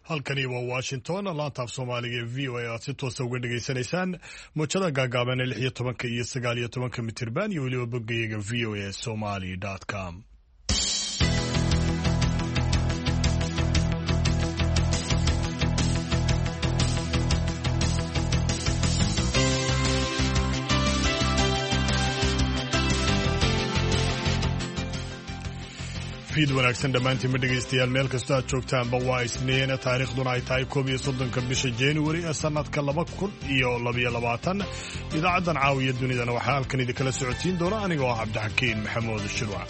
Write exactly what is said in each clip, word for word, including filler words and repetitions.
halkani waa washington laanta af soomaaliga ee v o a aad si toosa uga dhegaysanaysaan mowjada gaagaaban ee lix iyo tobanka iyo sagaal iyo tobanka mitirban iyo weliba boggayaga v o a somali com fiid wanaagsan dhammaantiinma dhegaystayaal meel kastoo aad joogtaanba waa isniin taariikhduna ay tahay koob iyo soddonka bisha januari ee sannadka laba kun iyo labaiyo labaatan idaacaddan caawiya dunidana waxaa halkan idinkala socotiin doona aniga oo cabdixakiin maxamuud shirwac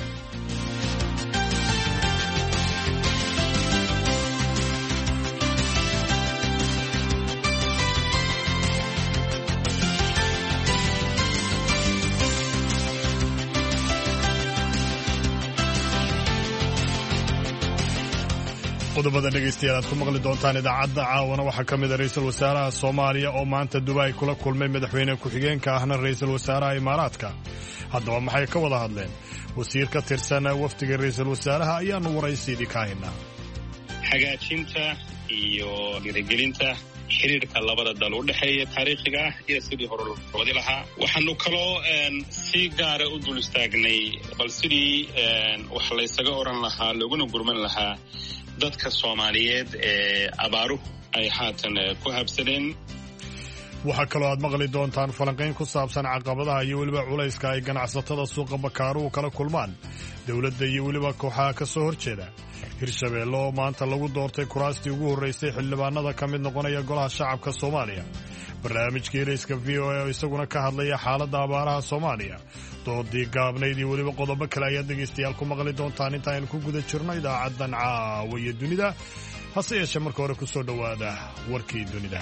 qodobada dhegaystayaal aad ku maqli doontaan idaacadda caawana waxaa ka mid a ra'iisul wasaaraha soomaaliya oo maanta dubai kula kulmay madaxweyne ku-xigeenka ahna ra'iisul wasaaraha imaaraadka haddaba maxay ka wada hadleen wasiir ka tirsan wafdiga ra'iisul wasaaraha ayaanu waraysiidii ka haynaa hagaajinta iyo dhiirigelinta xiriirka labada dal u dhexeeya taariikhiga ah iyo sidii hore loo wadi lahaa waxaanu kaloo si gaara u dul istaagnay bal sidii wax laysaga oran lahaa looguna gurman lahaa dadka Soomaaliyeed ee abaaruhu ay haatan ku habsadeen. waxaa kaloo aad maqli doontaan falanqayn ku saabsan caqabadaha iyo weliba culayska ay ganacsatada suuqa bakaaruhu kala kulmaan dowladda iyo weliba kooxaha ka soo horjeeda hirshabeelle oo maanta lagu doortay kuraastii ugu horraysay xildhibaanada ka mid noqonaya golaha shacabka soomaaliya barnaamijkii rayska v o a oo isaguna ka hadlaya xaaladda abaaraha soomaaliya doodii gaabnayd iyo weliba qodobo kale ayaad dhegaystayaal ku maqli doontaan intaaynu ku guda jirno idaacaddan caawa iyo dunida hase yeeshee marka hore ku soo dhowaada warkii dunida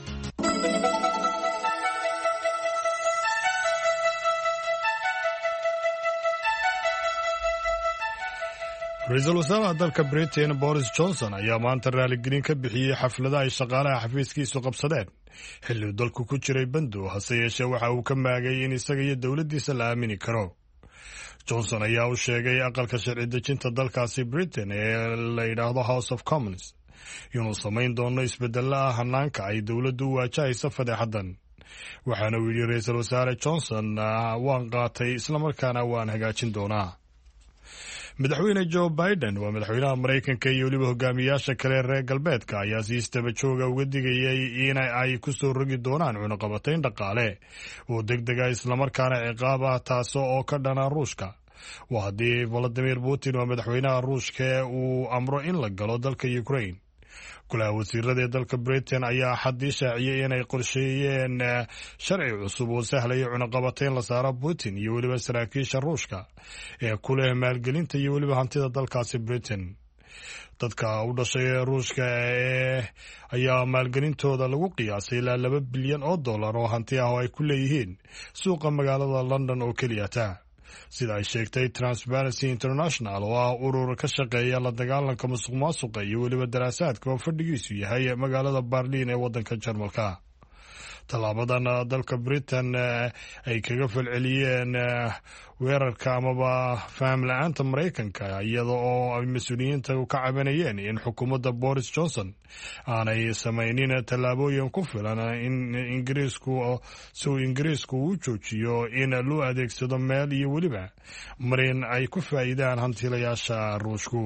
ra-iisul wasaaraha dalka britain boris johnson ayaa maanta raaligelin ka bixiyey xaflada ay shaqaalaha xafiiskiisu qabsadeen xilli uu dalku ku jiray bandow hase yeeshee waxa uu ka maagay in isaga iyo dowladdiisa la aamini karo johnson ayaa u sheegay aqalka sharci dejinta dalkaasi britain ee la yidhaahdo house of commons inuu samayn doono isbeddella ah hanaanka ay dowladdu u waajahayso fadeexaddan waxaana uu yidhi ra-iisul wasaare johnson waan qaatay islamarkaana waan hagaajin doonaa madaxweyne joe biden waa madaxweynaha maraykanka iyo weliba hogaamiyaasha kale reer galbeedka ayaa si istaba jooga uga digayay in ay ku soo rogi doonaan cunaqabatayn dhaqaale oo deg dega islamarkaana ciqaab ah taas oo ka dhana ruushka waa haddii valadimir putin waa madaxweynaha ruushka uu amro in la galo dalka ukraine golaha wasiirada ee dalka britain ayaa xaddii shaaciyey inay qorsheeyeen sharci cusub oo sahlaya cunaqabatayn la saaro putin iyo weliba saraakiisha ruushka ee ku leh maalgelinta iyo weliba hantida dalkaasi britain dadka u dhashay ee ruushka ee ayaa maalgelintooda lagu qiyaasay ilaa laba bilyan oo dollar oo hanti ah oo ay ku leeyihiin suuqa magaalada london oo keliyata sida ay sheegtay transparency international oo ah urur ka shaqeeya la dagaalanka musuq maasuqa iyo weliba daraasaadka oo fadhigiisu yahay magaalada berlin ee waddanka jarmalka tallaabadan dalka britain ay kaga falceliyeen weerarka amaba faham la-aanta maraykanka iyada oo ay mas-uuliyiinta ka cabanayeen in xukuumadda boris johnson aanay samaynin tallaabooyin ku filan in ingiriisku si uu ingiriisku u joojiyo in loo adeegsado meel iyo weliba marin ay ku faa'iidaan hantiilayaasha ruushku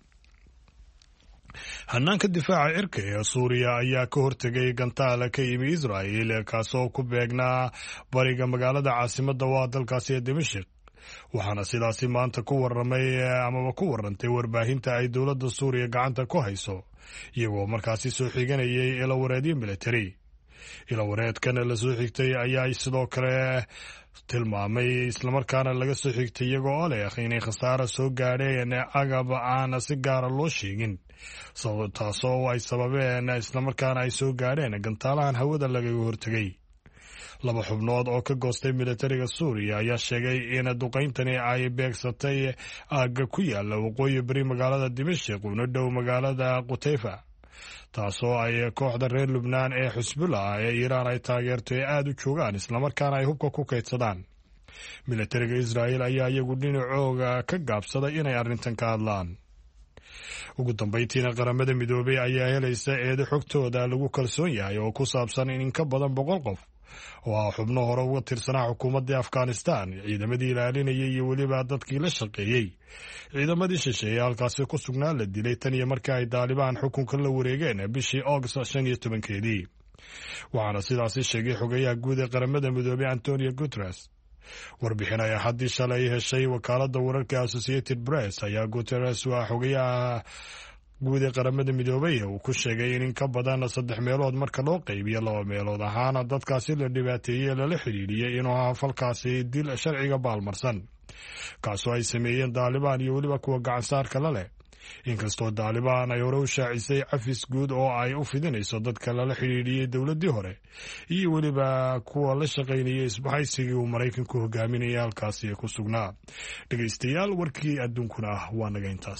hanaanka difaaca cirka ee suuriya ayaa ka hortegay gantaala ka yimi israa'il kaasoo ku beegnaa bariga magaalada caasimadda waa dalkaasi ee dimashik waxaana sidaasi maanta ku waramay amaba ku warantay warbaahinta ay dowladda suuriya gacanta ku hayso iyagoo markaasi soo xiganayay ilawareedyo militari ilawareedkan la soo xigtay ayaa sidoo kale tilmaamay islamarkaana laga soo xigtay iyagoo oo leh inay khasaara soo gaadheen agab aan si gaara loo sheegin taasoo ay sababeen islamarkaana ay soo gaadheen gantaalahan hawada lagaga hortegay laba xubnood oo ka goostay militariga suuriya ayaa sheegay in duqayntani ay beegsatay aagga ku yaala waqooyi bari magaalada dimashik una dhow magaalada qutayfa taasoo ay kooxda reer lubnaan ee xusbullah ee iiraan ay taageerto ee aada u joogaan islamarkaana ay hubka ku kaydsadaan militariga israa'iil ayaa iyagu dhinacooga ka gaabsaday inay arrintan ka hadlaan ugu dambayntiina qaramada midoobay ayaa helaysa eedo xogtooda lagu kalsoon yahay oo ku saabsan in in ka badan boqol qof oo ah xubno hore uga tirsanaa xukuumaddii afghanistan, ciidamadii ilaalinayay iyo weliba dadkii la shaqeeyey ciidamadii shisheeye halkaasi ku sugnaa la dilay tan iyo markii ay daalibaan xukunka la wareegeen bishii august shan iyo tobankeedii. waxaana sidaasi sheegay xogayaha guud ee qaramada midoobey antonio guteres. warbixin ay axaddii shalay heshay wakaaladda wararka associated press ayaa guteres waa xogayaha guud ee qaramada midoobey uu ku sheegay in in ka badan saddex meelood marka loo qaybiyo laba meelood ahaana dadkaasi la dhibaateeyey lala xidhiidhiyey inuu ahaa falkaasi dil sharciga baalmarsan kaasoo ay sameeyeen daalibaan iyo weliba kuwa gacansaarka la leh. inkastoo daalibaan ay hore u shaacisay cafis guud oo ay u fidinayso dadka lala xidhiidhiyey dowladdii hore iyo weliba kuwa la shaqaynayay isbahaysigii uu maraykanku hogaaminayay halkaasi ku sugnaa. dhegaystayaal, warkii adduunkuna ah waa naga intaas.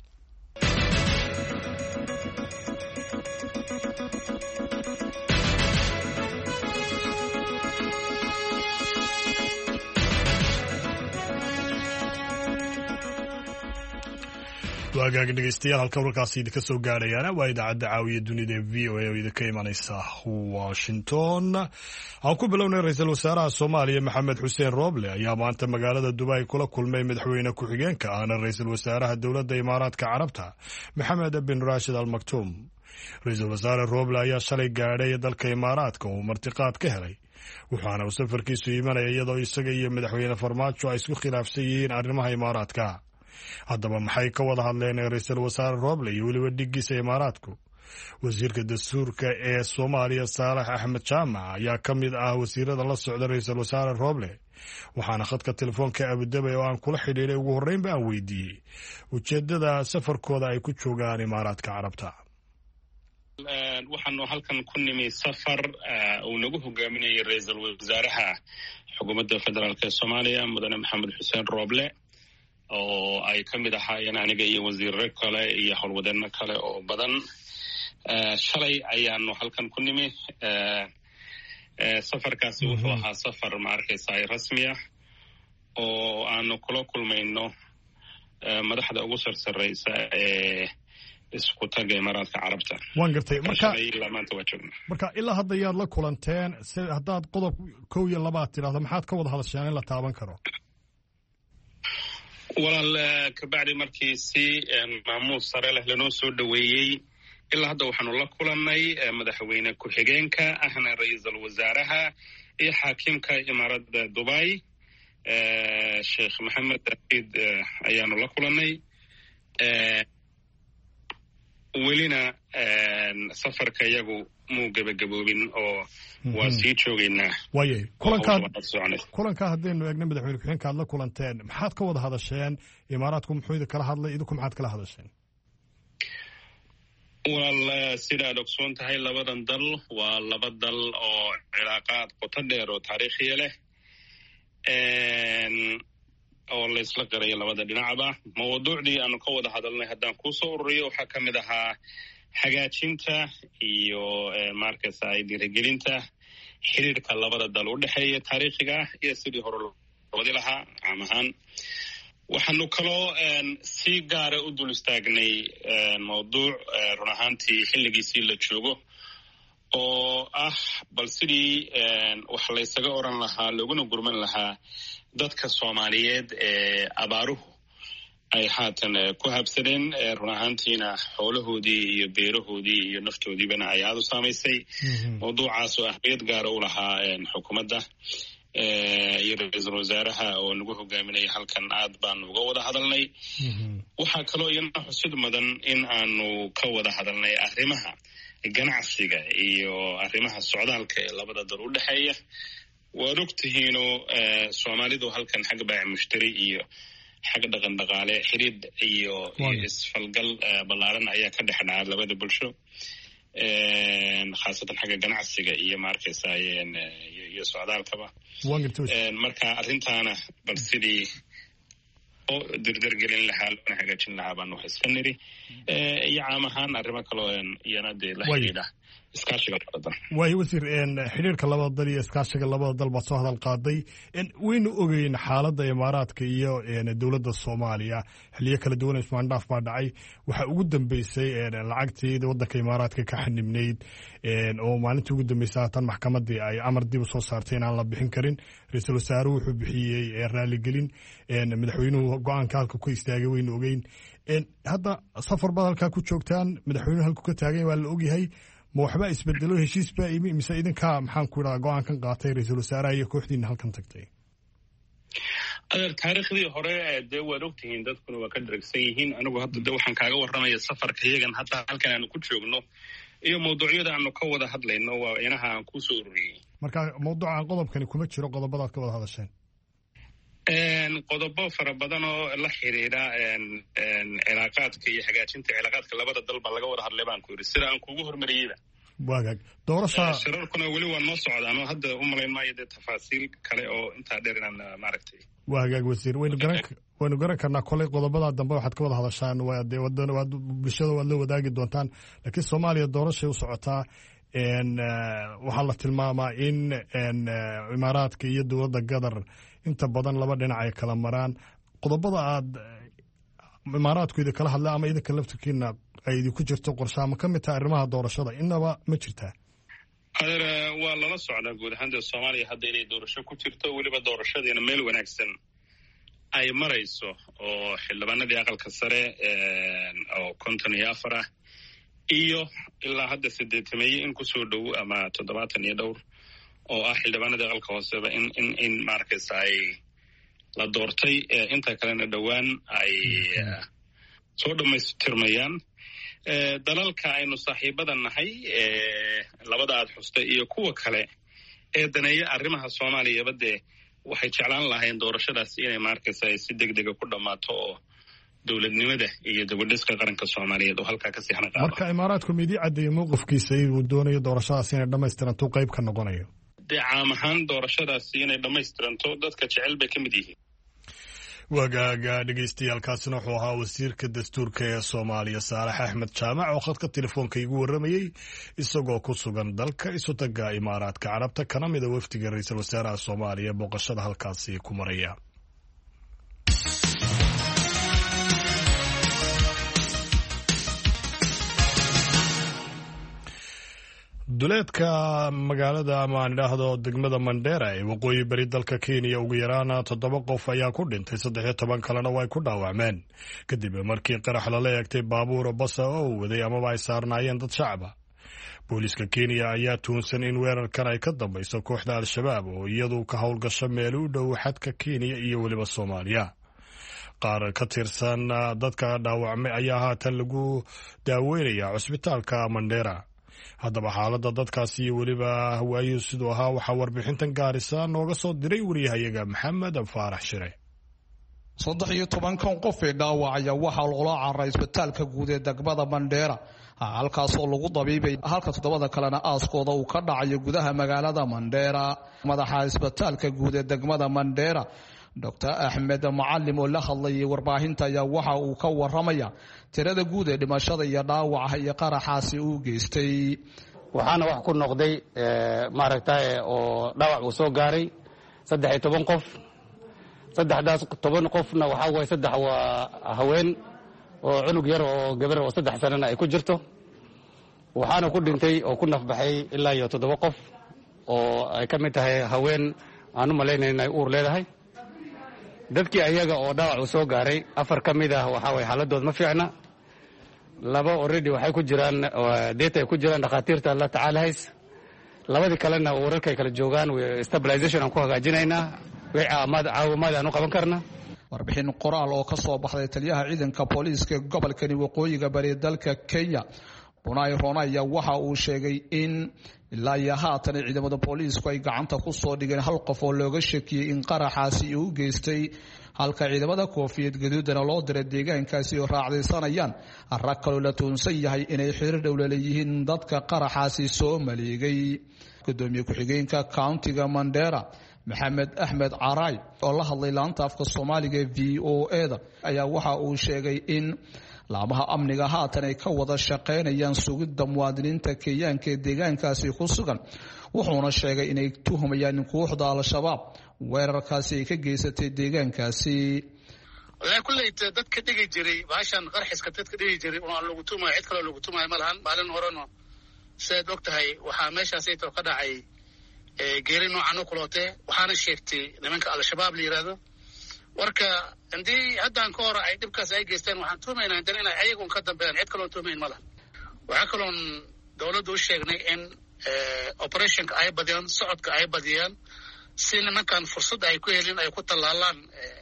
waagaaga dhegeystayaal, halka warkaasi idinka soo gaadhayaana waa idaacadda caawiya dunida ee v o a oo idinka imanaysa washington. aan ku bilownay ra-iisul wasaaraha soomaaliya maxamed xuseen rooble ayaa maanta magaalada dubai kula kulmay madaxweyne ku-xigeenka ahna ra-iisul wasaaraha dowladda imaaraadka carabta maxamed bin raashid al maktuum. ra-iisul wasaare rooble ayaa shalay gaadhay dalka imaaraadka uu martiqaad ka helay, waxaana uu safarkiisu imanaya iyadoo isaga iyo madaxweyne farmaajo ay isku khilaafsan yihiin arrimaha imaaraadka. haddaba maxay ka wada hadleen ra-iisul wasaare rooble iyo weliba dhigiisa imaaraadku? wasiirka dastuurka ee soomaaliya saalax axmed jaamac ayaa ka mid ah wasiirada la socda ra-iisul wasaare rooble, waxaana khadka telefoonka abudabay oo aan kula xidhiidhay ugu horreynba aan weydiiyey ujeedada safarkooda ay ku joogaan imaaraadka carabta. waxaanu halkan ku nimi safar uu nagu hogaaminayay ra-iisul wasaaraha xukuumadda federaalk ee soomaaliya mudane maxamed xuseen rooble, oo ay ka mid ahaayeen aniga iyo wasiirre kale iyo howlwadeeno kale oo badan. shalay ayaanu halkan ku nimi. safarkaasi wuxuu ahaa safar ma arkaysa rasmi ah oo aanu kula kulmayno madaxda ugu sarsareysa ee isku taga imaaraadka carabta. waan gartay. marka maanta waa joogna. marka ilaa hadda yaad la kulanteen? si haddaad qodob kow iyo labaad tidhaahdo maxaad ka wada hadasheen in la taaban karo? walaal, kabacdi markii si maamuus sare leh lanoo soo dhoweeyey, ilaa hadda waxaanu la kulannay madaxweyne ku-xigeenka ahna ra-iisul wasaaraha iyo xaakimka imaaradda dubai sheekh maxamed daid ayaanu la kulannay. welina safarka iyagu muu gebagaboobin oo waa sii joogaynaa. waayay kulankaad kulankaa haddaynu eegna madaxweyne ku-xigeenka aad la kulanteen, maxaad ka wada hadasheen? imaaraadku muxuu idin kala hadlay, idinku maxaad kala hadasheen? walaal, sidaad ogsoon tahay labadan dal waa laba dal oo cilaaqaad qoto dheer oo taariikhiya leh oo laysla qirayo labada dhinacba. mawduucdii aanu ka wada hadalnay haddaan kuusoo ururiyo waxaa ka mid ahaa hagaajinta iyo markaysa ay dhiirigelinta xiriirka labada dal u dhexeeya taariikhiga ah iyo sidii hore loo wadi lahaa caam ahaan. waxaanu kaloo si gaara u dul istaagnay mawduuc run ahaantii xilligiisii la joogo oo ah bal sidii wax laysaga oran lahaa looguna gurman lahaa dadka soomaaliyeed ee abaaruhu ay haatan ku habsadeen, run ahaantiina xoolahoodii iyo beerahoodii iyo naftoodiibana ay aada u saamaysay. mawduucaas oo ahmiyad gaara u lahaa xukuumadda iyo ra-iisul wasaaraha oo nagu hogaaminaya halkan aad baanu uga wada hadalnay. waxaa kaloo iyana xusid mudan in aanu ka wada hadalnay arrimaha ganacsiga iyo arrimaha socdaalka ee labada dal u dhexeeya. waad ogtihiino soomaalidu halkan xag baac mushtari iyo xag dhaqan dhaqaale xiriid iyo isfalgal ballaaran ayaa ka dhex dhaca labada bulsho, khaasatan xagga ganacsiga iyo maarkaysa iyo socdaalkaba. marka arrintaana bal sidii oo dirdirgelin lahaa loona hagaajin lahaa baanu wax iska niri iyo caam ahaan arrimo kaloo iyana dee la xidhiidha iskaashiga labada dal. waayo wasiir xidhiirka labada dal iyo iskaashiga labada dal baad soo hadal qaaday waynu ogeyn xaaladda imaaraadka iyo dowladda soomaaliya xiliyo kala duwan ismaandhaaf baa dhacay waxaa ugu dambeysay lacagtii waddanka imaaraadka ka xanibnayd oo maalintii ugu dambeysay haatan maxkamadii ay amar dib u soo saartay inaan la bixin karin ra-iisul wasaaruhu wuxuu bixiyey raaligelin madaxweynuhu go-aanka halka ku istaagay waynu ogeyn hadda safar baad halkaa ku joogtaan madaxweynuhu halku ka taagay waa la ogyahay ma waxba isbedelo heshiis baa imi mise idinkaa maxaan ku idhaha go-aankan qaatay ra-iisul wasaaraha iyo kooxdiina halkan tagtay adeer taariikhdii hore dee waad ogtihiin dadkuna waa ka dharagsan yihiin anigu hadda de waxaan kaaga warramaya safarka iyagan hadda halkan aanu ku joogno iyo mawduucyada aanu ka wada hadlayno waa inaha aan kusoo ururiyey marka mawduucan qodobkani kuma jiro qodobadaad ka wada hadasheen qodobo fara badan oo la xiriira cilaaqaadka iyo hagaajinta cilaaqaadka labada dal baa laga wada hadlay baan ku yidhi sida aan kugu hormariyeyba waagaag doorasha shirarkuna weli waa noo socdaan oo hadda u malayn maayo dee tafaasiil kale oo intaa dheer inaan maaragtay waagaag wasiir waynu garan waynu garan karnaa kolay qodobadaa dambe waxaad ka wada hadashaan waa dee wadana waad bulshada waad la wadaagi doontaan laakiin soomaaliya doorashay u socotaa waxaa la tilmaamaa in imaaraadka iyo dowladda gadar inta badan laba dhinac ay kala maraan qodobada aad imaaraadku idin kala hadla ama idinka laftirkiina ay idinku jirto qorshaha ma ka mid taha arrimaha doorashada inaba ma jirtaa adeer waa lala socdaa guud ahaan dee soomaaliya hadda inay doorasho ku jirto weliba doorashadiina meel wanaagsan ay marayso oo xildhibaanadii aqalka sare oo konton iyo afar ah iyo ilaa hadda sideetameeye in kusoo dhow ama toddobaatan iyo dhowr oo ah xildhibaanadii aqalka hooseba in in in maarkaysa ay la doortay inta kalena dhowaan ay soo dhammaystirmayaan dalalka aynu saaxiibada nahay labada aad xustay iyo kuwa kale ee daneeya arrimaha soomaaliyaba dee waxay jeclaan lahayn doorashadaas inay maarkaysa ay si deg dega ku dhammaato oo dowladnimada iyo dabadhiska qaranka soomaaliyeed oo halkaa kasii xana qaado marka imaaraadku midii caddeeyey mowqifkiisa uu doonayo doorashadaas inay dhammaystiranto qayb ka noqonayo dee caam ahaan doorashadaasi inay dhammaystiranto dadka jecel bay ka mid yihiin wagaaga dhegeystayaaalkaasina wuxuu ahaa wasiirka dastuurka ee soomaaliya saalax axmed jaamac oo khadka telefoonka igu warramayey isagoo ku sugan dalka isutaga imaaraadka carabta kana mida wafdiga ra-iisul wasaaraha soomaaliya booqashada halkaasi ku maraya duleedka magaalada ama aan idhaahdo degmada mandheera ee waqooyi beri dalka kenya ugu yaraan toddoba qof ayaa ku dhintay saddex iyo toban kalena way ku dhaawacmeen kadib markii qarax lala eegtay baabuur basa oo waday amaba ay saarnaayeen dad shacaba booliiska kenya ayaa tuunsan in weerarkan ay ka dambayso kooxda al-shabaab oo iyadu ka howlgasho meel u dhow xadka kenya iyo weliba soomaaliya qaar ka tirsan dadka dhaawacmay ayaa haatan lagu daaweynaya cusbitaalka mandheera haddaba xaaladda dadkaasi iyo weliba hawaayu siduu ahaa waxaa warbixintan gaarisa nooga soo diray wariyahayaga maxamed faarax shire saddex iyo tobankan qof ee dhaawacaya waxaa loola cararay isbitaalka guud ee degmada mandheera halkaasoo lagu dabiibay halka toddobada kalena aaskooda uu ka dhacayo gudaha magaalada mandheera madaxa isbitaalka guud ee degmada mandheera doctor axmed macalim oo la hadlayay warbaahinta ayaa waxa uu ka waramaya tirada guud ee dhimashada iyo dhaawaca iyo qaraxaasi uu geystay waxaana wax ku noqday maaragtay oo dhaawac uu soo gaaray saddex iyo toban qof saddexdaas toban qofna waxaa waye saddex waa haween oo cunug yar oo gabar oo saddex sanana ay ku jirto waxaana ku dhintay oo ku nafbaxay ilaa iyo toddoba qof oo ay ka mid tahay haween aan u malaynayn inay uur leedahay dadkii ayaga oo dhaawac uu soo gaaray afar ka mid ah waxaa waye xaaladood ma fiicna laba already waxay ku jiraan deeta ay ku jiraan dhakhaatiirta la tacaalahays labadii kalena wararkay kala joogaan stabilization aan ku hagaajinaynaa wixii caawimaad aan u qaban karna warbixin qoraal oo ka soo baxday taliyaha ciidanka booliiska gobolkani waqooyiga bari dalka Kenya Bunay Rona ayaa waxa uu sheegay in ilaa iyo haatan ciidamada booliisku ay gacanta ku soo dhigeen hal qof oo looga shakiyay in qaraxaasi uu geystay halka ciidamada koofiyad gaduudana loo diray deegaankaasi oo raacdaysanayaan rag kaloo la tuunsan yahay inay xiriir dhow leeyihiin dadka qaraxaasi soo maleegay gudoomiye ku-xigeenka countiga Mandera Maxamed Ahmed Caray oo la hadlay laanta afka Soomaaliga V O A da ayaa waxa uu sheegay in laamaha amniga haatan ay ka wada shaqaynayaan sugidda muwaadiniinta kenyaanka ee deegaankaasi ku sugan wuxuuna sheegay inay tuhumayaan in kooxda al-shabaab weerarkaasi ay ka geysatay deegaankaasi. walaa kulleyta dadka dhigi jiray baashan qarxiska dadka dhigi jiray oo lagu tumayo cid kale lagu tumayo ma lahan. maalin horena sidaad og tahay waxaa meeshaasayto ka dhacay geeri noocan oo kuloote waxaana sheegtay nimanka al-shabaab la yidhaahdo. warka haddii haddaan ka hor ay dhibkaas ay geysteen waxaan tuumaynaa haddana inay ayagun ka dambeeyaan cid kaloon tuumayn ma lahan. waxaa kaloon dawladda u sheegnay in operationka ay badiyaan socodka ay badiyaan si nimankan fursad ay ku helin ay ku tallaalaan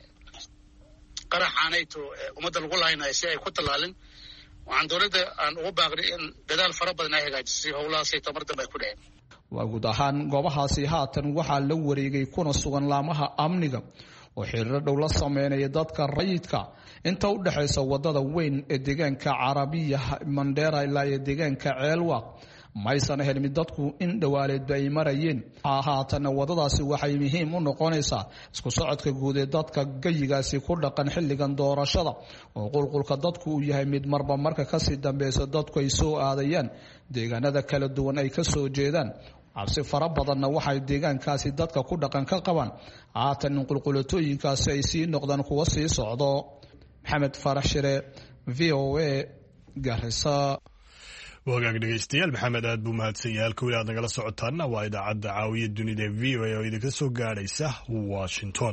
qaraxaanayto ummadda lagu laaynayo si ay ku tallaalin. waxaan dawladda aan ugu baaqnay in dadaal fara badan ay hagaajisay howlahaasay tamar dambe ay ku dhaceen. waa guud ahaan goobahaasi haatan waxaa la wareegay kuna sugan laamaha amniga oo xiriiro dhow la sameynaya dadka rayidka inta u dhexaysa wadada weyn ee deegaanka carabiya mandheera ilaa iyo deegaanka ceelwaaq maysan helmin dadku in dhawaaleedba ay marayeen. haatana wadadaasi waxay muhiim u noqonaysaa isku socodka guud ee dadka gayigaasi ku dhaqan xilligan doorashada oo qulqulka dadku uu yahay mid marba marka kasii dambeysa dadku ay soo aadayaan deegaanada kala duwan ay ka soo jeedaan. cabsi fara badanna waxay deegaankaasi dadka ku dhaqan ka qabaan haatan in qulqulatooyinkaasi ay sii noqdaan kuwa sii socdo. maxamed farax shire v o a Garissa. wagaag dhegeystayaal maxamed aad buu mahadsan yahay. halka weli aad nagala socotaana waa idaacadda caawiya dunida ee v o a oo idinka soo gaadhaysa Washington.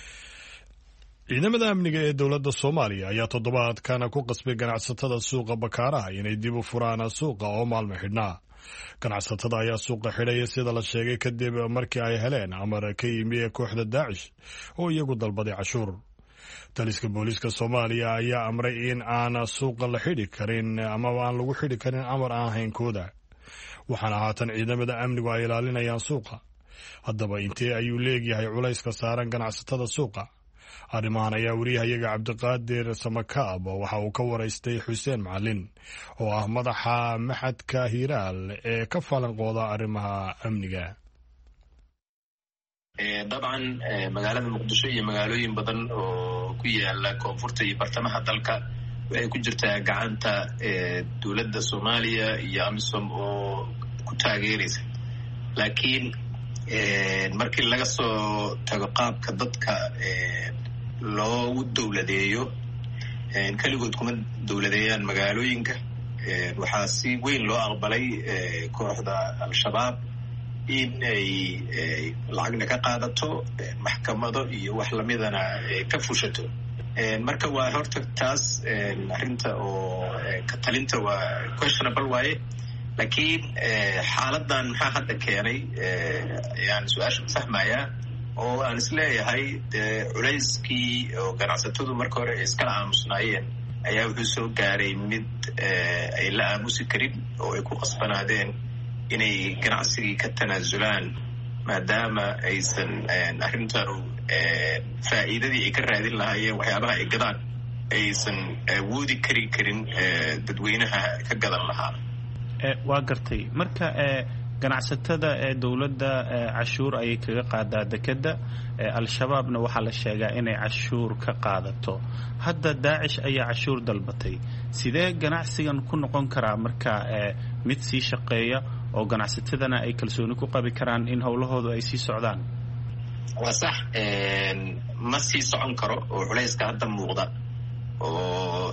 ciidamada amniga ee dowladda Soomaaliya ayaa toddobaadkana ku qasbay ganacsatada suuqa Bakaaraha inay dib u furaan suuqa oo maalmo xidhnaa. ganacsatada ayaa suuqa xidhaya sida la sheegay kadib markii ay heleen amar ka yimi ee kooxda Daacish oo iyagu dalbaday cashuur. taliska booliiska Soomaaliya ayaa amray in aan suuqa la xidhi karin ama aan lagu xidhi karin amar aan ahayn kooda. waxaana haatan ciidamada amnigu ay ilaalinayaan suuqa. haddaba intee ayuu leegyahay culayska saaran ganacsatada suuqa? arrimahan ayaa wariyahayaga Cabdiqaadir Samakaab waxa uu ka waraystay Xuseen Macalin oo ah madaxa maxadka Hiiraal ee ka falanqooda arrimaha amniga. dabcan magaalada Muqdisho iyo magaalooyin badan oo ku yaala koonfurta iyo bartamaha dalka waxay ku jirtaa gacanta dowladda Soomaaliya iyo AMISOM oo ku taageeraysa. laakiin markii laga soo tago qaabka dadka loogu dowladeeyo keligood kuma dowladeeyaan magaalooyinka. waxaa si weyn loo aqbalay kooxda al-shabaab in ay lacagna ka qaadato maxkamado iyo wax lamidana ka fushato. marka waa horta taas arrinta oo ka talinta waa questionable waaye. laakiin xaaladan maxaa hadda keenay ayaan su-aasha fahmayaa oo aan isleeyahay culayskii oo ganacsatadu marka hore ay iskala aamusnaayeen ayaa wuxuu soo gaaray mid ay la aamusi karin oo ay ku qasbanaadeen inay ganacsigii ka tanaasulaan maadaama aysan arrintanu faa'iidadii ay ka raadin lahaayeen waxyaabaha ay gadaan aysan awoodi kari karin dadweynaha ka gadan lahaa. waa gartay marka ganacsatada ee dowladda cashuur ayay kaga qaadaa dekedda. al-shabaabna waxaa la sheegaa inay cashuur ka qaadato. hadda Daacish ayaa cashuur dalbatay. sidee ganacsigan ku noqon karaa marka mid sii shaqeeya oo ganacsatadana ay kalsooni ku qabi karaan in howlahoodu ay sii socdaan? waa sax ma sii socon karo oo culayska hadda muuqda oo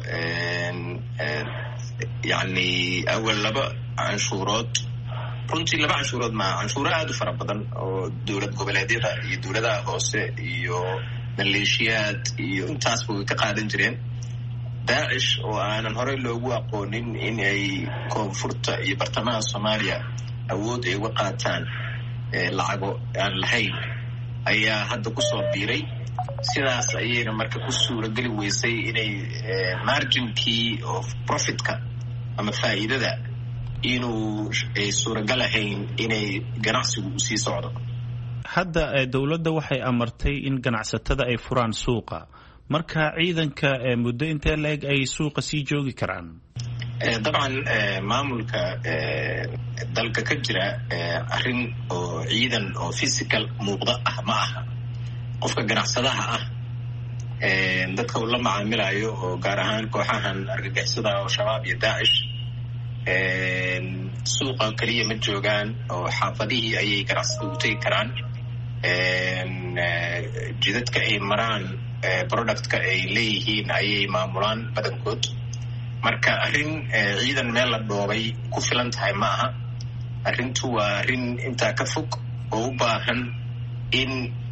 yacni awal laba canshuurood runtii laba canshuurood maa canshuuro aada u fara badan oo dowlad goboleedyada iyo dowladaha hoose iyo maleeshiyaad iyo intaasba way ka qaadan jireen. Daacish oo aanan horey loogu aqoonin in ay koonfurta iyo bartamaha Soomaaliya awood ay uga qaataan lacago aan lahayn ayaa hadda kusoo biiray. sidaas ayayna marka ku suurageli weysay inay marginkii of profitka ama faa'iidada inuu ay suuragal ahayn inay ganacsigu u sii socdo. hadda dowladda waxay amartay in ganacsatada ay furaan suuqa. marka ciidanka muddo intee la-eg ay suuqa sii joogi karaan? dabcan maamulka dalka ka jira arrin oo ciidan oo physical muuqda ah ma aha. qofka ganacsadaha ah dadka uu la macaamilayo oo gaar ahaan kooxahan argagixisada oo shabaab iyo daacish suuqa keliya ma joogaan oo xaafadihii ayay ganacsatada u tegi karaan jidadka ay maraan productka ay leeyihiin ayay maamulaan badankood marka arrin ciidan meel la dhoobay ku filan tahay ma aha arrintu waa arrin intaa ka fog oo u baahan in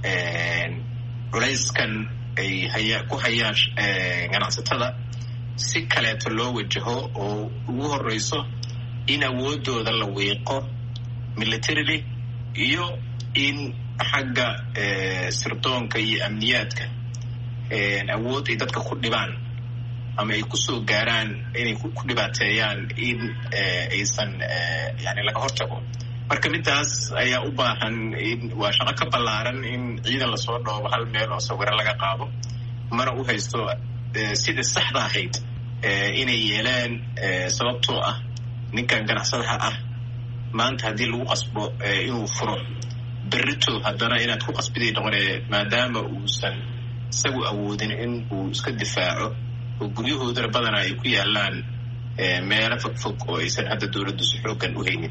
culayskan ay haya ku hayaan ganacsatada si kaleeto loo wajaho oo ugu horreyso in awoodooda la wiiqo militarily iyo in xagga sirdoonka iyo amniyaadka awood ay dadka ku dhibaan ama ay kusoo gaaraan inay ku dhibaateeyaan in aysan yani laga hortago marka midaas ayaa u baahan in waa shaqo ka ballaaran in ciidan lasoo dhoobo hal meel oo sawiro laga qaado mana u haysto sida saxda ahayd inay yeelaan sababtoo ah ninkan ganacsadaha ah maanta haddii lagu qasbo inuu furo berrito haddana inaad ku qasbiday noqonee maadaama uusan isagu awoodin in uu iska difaaco oo guryahoodana badanaa ay ku yaalaan meelo fogfog oo aysan hadda dowladdu si xoogan u haynin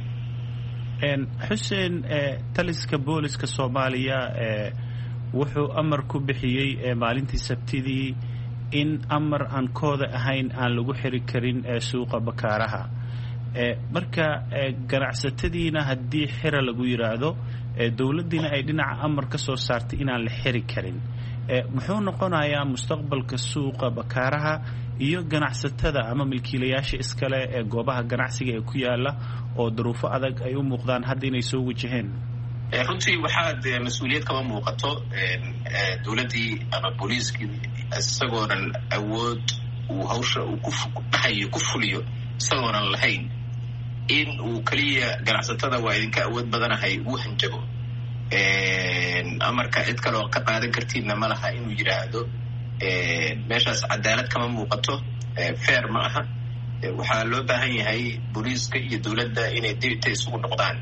xuseen taliska booliska soomaaliya wuxuu amar ku bixiyey maalintii sabtidii in amar aan kooda ahayn aan lagu xiri karin suuqa bakaaraha marka ganacsatadiina haddii xira lagu yidhaahdo dowladdiina ay dhinaca amar ka soo saartay inaan la xiri karin muxuu noqonayaa mustaqbalka suuqa bakaaraha iyo ganacsatada ama milkiilayaasha iskale ee goobaha ganacsiga ee ku yaala oo duruufo adag ay u muuqdaan hadda inay soo wajaheen runtii waxaad mas-uuliyad kama muuqato dowladdii ama booliiskii isagoonan awood uu hawsha uu ku dhahayo ku fuliyo isagoonan lahayn in uu keliya ganacsatada waa idinka awood badanahay uu hanjabo amarka cid kaleoo ka qaadan kartiidna ma laha inuu yidhaahdo meeshaas cadaalad kama muuqato fair ma aha waxaa loo baahan yahay booliiska iyo dowladda inay dibita isugu noqdaan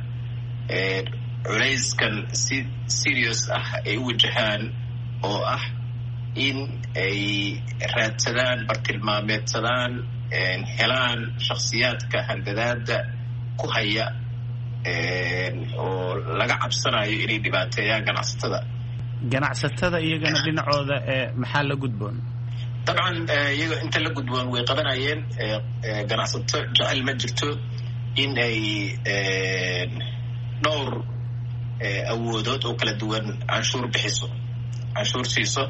culayskan si serious ah ay u wajahaan oo ah in ay raadsadaan bartilmaameedsadaan helaan shakhsiyaadka handadaada ku haya oo laga cabsanayo inay dhibaateeyaan ganacsatada ganacsatada iyagana dhinacooda maxaa la gudboon dabcan iyaga inta la gudboon way qabanayeen ganacsato jecel ma jirto in ay dhowr awoodood oo kala duwan canshuur bixiso canshuur siiso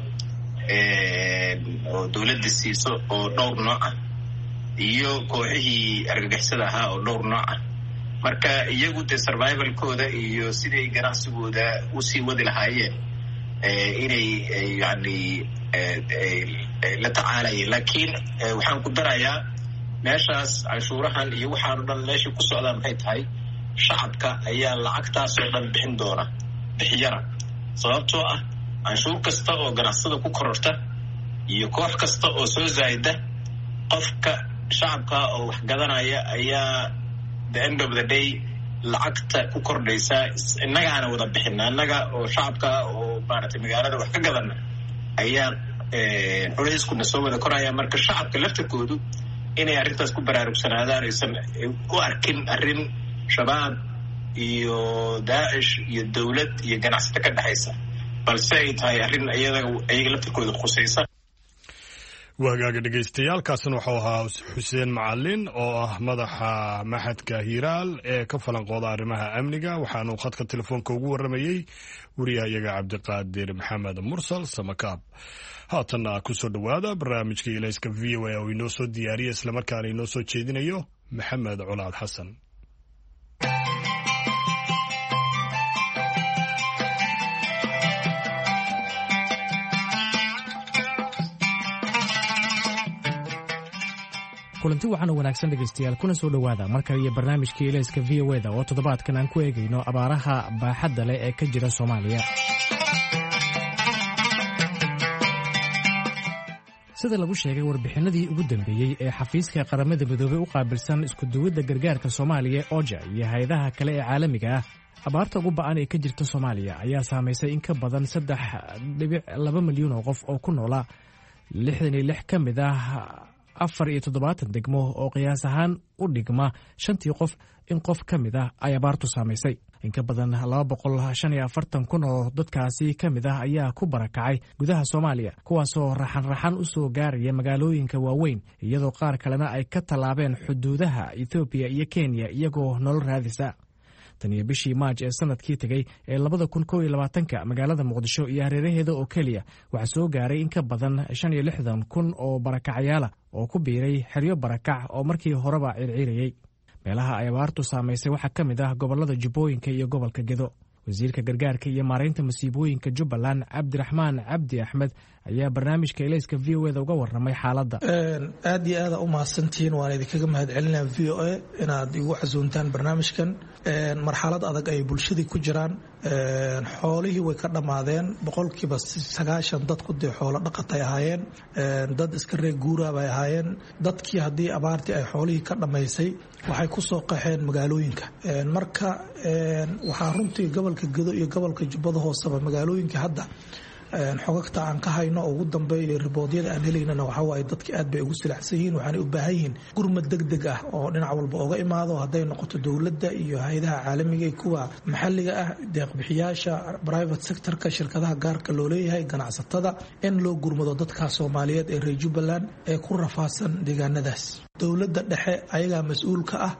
oo dowladda siiso oo dhowr nooc ah iyo kooxihii argagixisada ahaa oo dhowr nooc ah marka iyagu dee survivalkooda iyo siday ganacsigooda usii wadi lahaayeen inay yani la tacaalayeen laakiin waxaan ku darayaa meeshaas canshuurahan iyo waxaanu dhan meeshai ku socdaa maxay tahay shacabka ayaa lacagtaasoo dhan bixin doona bixiyana sababtoo ah canshuur kasta oo ganacsada ku kororta iyo koox kasta oo soo zaayda qofka shacabka oo wax gadanaya ayaa the end of the day lacagta ku kordhaysaa innagaana wada bixina innaga oo shacabka oo maaragtay magaalada wax ka gadana ayaa culeyskuna soo wada koraya marka shacabka laftarkoodu inay arrintaas ku baraarugsanaadaan aysan u arkin arrin shabaab iyo daacish iyo dowlad iyo ganacsato ka dhexaysa balse ay tahay arrin iyaga iyaga laftarkooda khusaysa waagaaga dhegaystayaaalkaasna wuxuu ahaa xuseen macalin oo ah madaxa maxadka hiiraal ee ka falanqooda arrimaha amniga waxaanuu khadka telefoonka ugu warramayey wariyahayaga cabdiqaadir maxamed mursal samakaab haatanna ku soo dhowaada barnaamijka ilayska v o a oo inoo soo diyaariya islamarkaana inoo soo jeedinayo maxamed colaad xasan kulanti waxaan u wanaagsan dhegaystayaal kuna soo dhowaada mar kale iyo barnaamijkii ilayska v o eda oo toddobaadkan aan ku eegayno abaaraha baaxadda leh ee ka jira soomaaliya sida lagu sheegay warbixinadii ugu dambeeyey ee xafiiska qaramada midoobey u qaabilsan iskuduwidda gargaarka soomaaliya oja iyo hay-adaha kale ee caalamiga ah abaarta ugu ba'an ee ka jirta soomaaliya ayaa saamaysay in ka badan saddex dhibic laba milyan oo qof oo ku noola lixdan iyo lix ka mid ah afar iyo toddobaatan degmo oo qiyaas ahaan u dhigma shantii qof in qof ka mid ah ay abaartu saamaysay. in ka badan laba boqol shan iyo afartan kun oo dadkaasi ka mid ah ayaa ku barakacay gudaha Soomaaliya, kuwaasoo raxan raxan u soo gaaraya magaalooyinka waaweyn, iyadoo qaar kalena ay ka tallaabeen xuduudaha Ethiopia iyo Kenya iyagoo nolol raadisa. tan iyo bishii Maaj ee sanadkii tagay ee labada kun kow iyo labaatanka magaalada Muqdisho iyo hareeraheeda oo keliya waxaa soo gaaray in ka badan shan iyo lixdan kun oo barakacayaal oo ku biiray xeryo barakac oo markii horeba circiirayay. meelaha ay abaartu saamaysay waxaa ka mid ah gobollada Jubbooyinka iyo gobolka Gedo. wasiirka gargaarka iyo maareynta masiibooyinka Jubbaland Cabdiraxmaan Cabdi Axmed ayaa barnaamijka Ilayska V O A da uga warramay xaaladda. aad iyo aad u mahadsantihiin, waan idinkaga mahadcelinaa V O A inaad igu casuuntaan barnaamijkan. marxalad adag ay bulshadii ku jiraan, xoolihii way ka dhammaadeen, boqolkiiba sagaashan dadku dee xoolo dhaqatay ahaayeen, dad iska reer guuraa bay ahaayeen. dadkii haddii abaartii ay xoolihii ka dhammaysay waxay ku soo qaxeen magaalooyinka. marka waxaa runtii gobolka Gedo iyo gobolka Jubbada Hooseba magaalooyinka hadda xogagta aan ka hayno ugu dambeeyay riboodyada aan helaynana waxa waaye dadkii aad bay ugu silacsan yihiin, waxaana u baahan yihiin gurmad degdeg ah oo dhinac walba uga imaado, hadday noqoto dowladda iyo hay'adaha caalamiga iyo kuwa maxalliga ah, deeq-bixiyaasha, private sectorka, shirkadaha gaarka loo leeyahay, ganacsatada, in loo gurmado dadka Soomaaliyeed ee reer Jubbaland ee ku rafaasan deegaanadaas. dowladda dhexe ayagaa mas-uulka ah,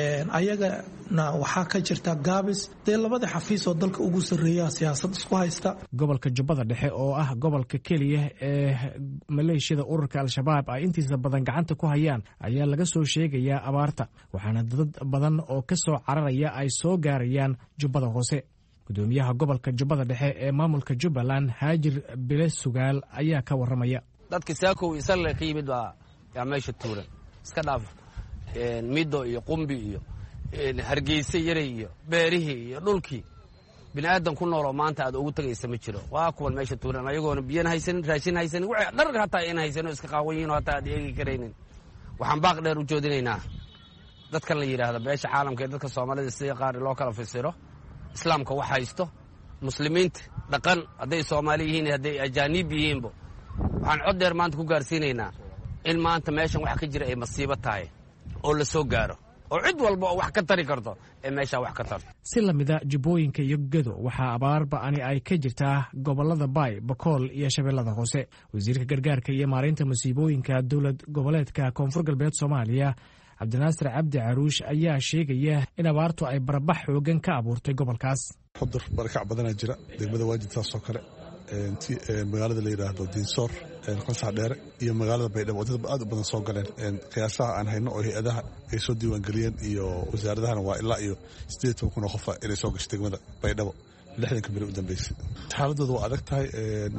ayagana waxaa ka jirta gaabis, dee labada xafiis oo dalka ugu sarreeya siyaasad isku haysta. gobolka Jubbada Dhexe oo ah gobolka keliya ee maleeshiyada ururka Al-Shabaab ay intiisa badan gacanta ku hayaan ayaa laga soo sheegayaa abaarta, waxaana dad badan oo ka soo cararaya ay soo gaarayaan Jubbada Hoose. gudoomiyaha gobolka Jubbada Dhexe ee maamulka Jubbaland Haajir Bile Sugaal ayaa ka warramaya. dadka saakow isalle ka yimid baa yaa meesha tuuran, iska dhaaf middo iyo qumbi iyo hargeysa yaray iyo beerihii iyo dhulkii bini'aadan ku nooloo maanta aad ugu tagaysa ma jiro. waa kuwan meesha tuuran ayagoona biyan haysanin, raashin haysanin, dhar hataa in haysanin oo iska qaawan yihiin oo hataa aad eegi karaynin. waxaan baaq dheer u joodinaynaa dadkan la yidhaahda beesha caalamka ee dadka Soomaalida sida qaar loo kala fasiro, islaamka wax haysto, muslimiinta dhaqan, hadday Soomaali yihiin hadday ajaanib yihiinba, waxaan cod dheer maanta ku gaarsiinaynaa in maanta meeshan wax ka jira ay masiibo tahay oo la soo gaaro, oo cid walba oo wax ka tari karto ee meesha wax ka tarto. si lamida Jubbooyinka iyo Gedo waxaa abaar ba'ani ay ka jirtaa gobolada Baay, Bakool iyo Shabeellada Hoose. wasiirka gargaarka iyo maareynta masiibooyinka dowlad goboleedka Koonfur Galbeed Soomaaliya Cabdinaasir Cabdi Caruush ayaa sheegaya in abaartu ay barabax xoogan ka abuurtay gobolkaas. xudur barakac badanaa jira, degmada Waajid taasoo kale, magaalada la yidhaahdo Diinsoor, Qansax Dheere iyo magaalada Baydhabo dad aad u badan soo galeen. qiyaasaha aan hayno oo hay-adaha ay soo diiwaangeliyeen iyo wasaaradahana waa ilaa iyo siddeed toban kun oo qofa inay soo gashay degmada Baydhabo lixdanka beri u dambeysay. xaaladooda waa adag tahay,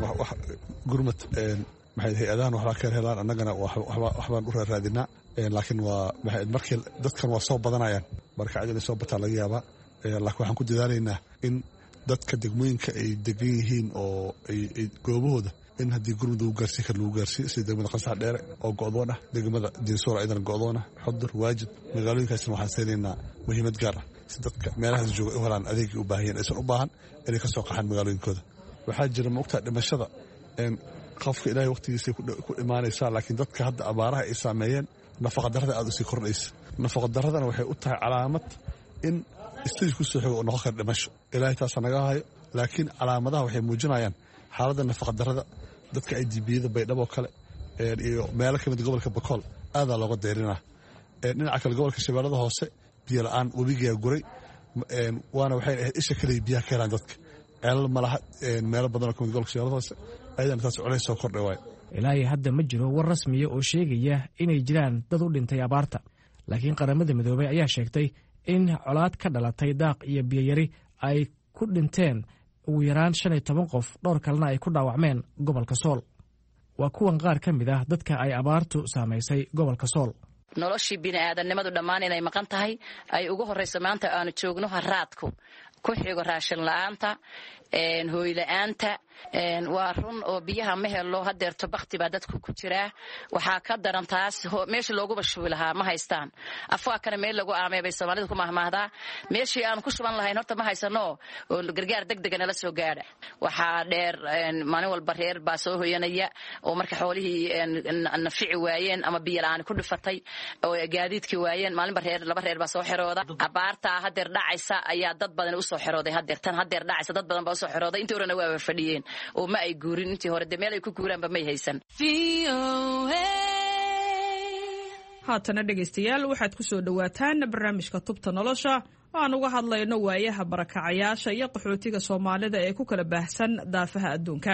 gurmad maxay hay-adahan waxbaa ka helaan, annagana waxbaan u raadinaa, laakiin waa markii dadkan waa soo badanayaan, barakacad inay soo bataa laga yaabaa. laakiin waxaan ku dadaalaynaa in dadka degmooyinka ay degan yihiin oo goobahooda in haddii gurmud lagu gaarsiin kara lagu gaarsiiyo, sida degmada Qansax Dheere oo go'doon ah, degmada Diinsoor ayadana go'doon ah, xudur, Waajid, magaalooyinkaasna waxaan siinaynaa muhiimad gaar ah si dadka meelahaas jooga u helaan adeegii u baahayeen, aysan u baahan inay ka soo qaxaan magaalooyinkooda. waxaa jira maogtaa dhimashada qofka ilaahay waqtigiisay ku imaanaysaa, laakiin dadka hadda abaaraha ay saameeyeen nafaqadarrada aad u sii kordhaysa. nafaqadaradana waxay u tahay calaamad in stage ku soo xogo oo noqon kara dhimasho. ilaahay taasa naga hayo, laakiin calaamadaha waxay muujinayaan xaaladda nafaqadarrada. dadka ay dibiyada Baydhabo kale iyo meelo kamid gobolka Bakool aadaa looga dayrinaa. dhinaca kale gobolka Shabeellada Hoose biyo la'aan, webigaa guray, waana waxay ahayd isha kale biyaha ka helaan dadka. ceelal ma laha meelo badan oo kamid gobolka Shabeellada Hoose, ayadana taas culays soo kordhay waay. ilaahay hadda ma jiro war rasmiya oo sheegaya inay jiraan dad u dhintay abaarta, laakiin qaramada midoobay ayaa sheegtay in colaad ka dhalatay daaq iyo biyayari ay ku dhinteen ugu yaraan shan iyo toban qof, dhowr kalena ay ku dhaawacmeen gobolka Sool. waa kuwan qaar ka mid ah dadka ay abaartu saamaysay gobolka Sool. noloshii bini'aadanimadu dhammaan inay maqan tahay ay ugu horrayso maanta aanu joogno haraadku ku xigo raashin la'aanta hooyla-aanta waa run oo biyaha ma helo hadeerto bakti baa dadku ku jiraa waxaa ka daran taas meeshii looguba shubi lahaa ma haystaan afwaa kana meel lagu aamay bay Soomaalidu ku mahmaahdaa meeshii aan ku shuban lahayn horta ma haysano oo gargaar degdeg nala soo gaadha waxaa dheer maalin walba reer baa soo hoyanaya oo marka xoolihii nafici waayeen ama biyo la'aan ku dhifatay oo gaadiidkii waayeen maalinba reer laba reer baa soo xirooda abaarta hadeer dhacaysa ayaa dad badan u soo xirooday hadeer tan hadeer dhacaysa dad badan baa u soo xirooday intii horena waa fadhiyeen oo ma ay guurin intii hore de meel ay ku guuraanba may haysan haatana dhegaystayaal waxaad ku soo dhowaataan barnaamijka tubta nolosha oo aan uga hadlayno waayaha barakacayaasha iyo qaxootiga Soomaalida ee ku kala baahsan daafaha adduunka.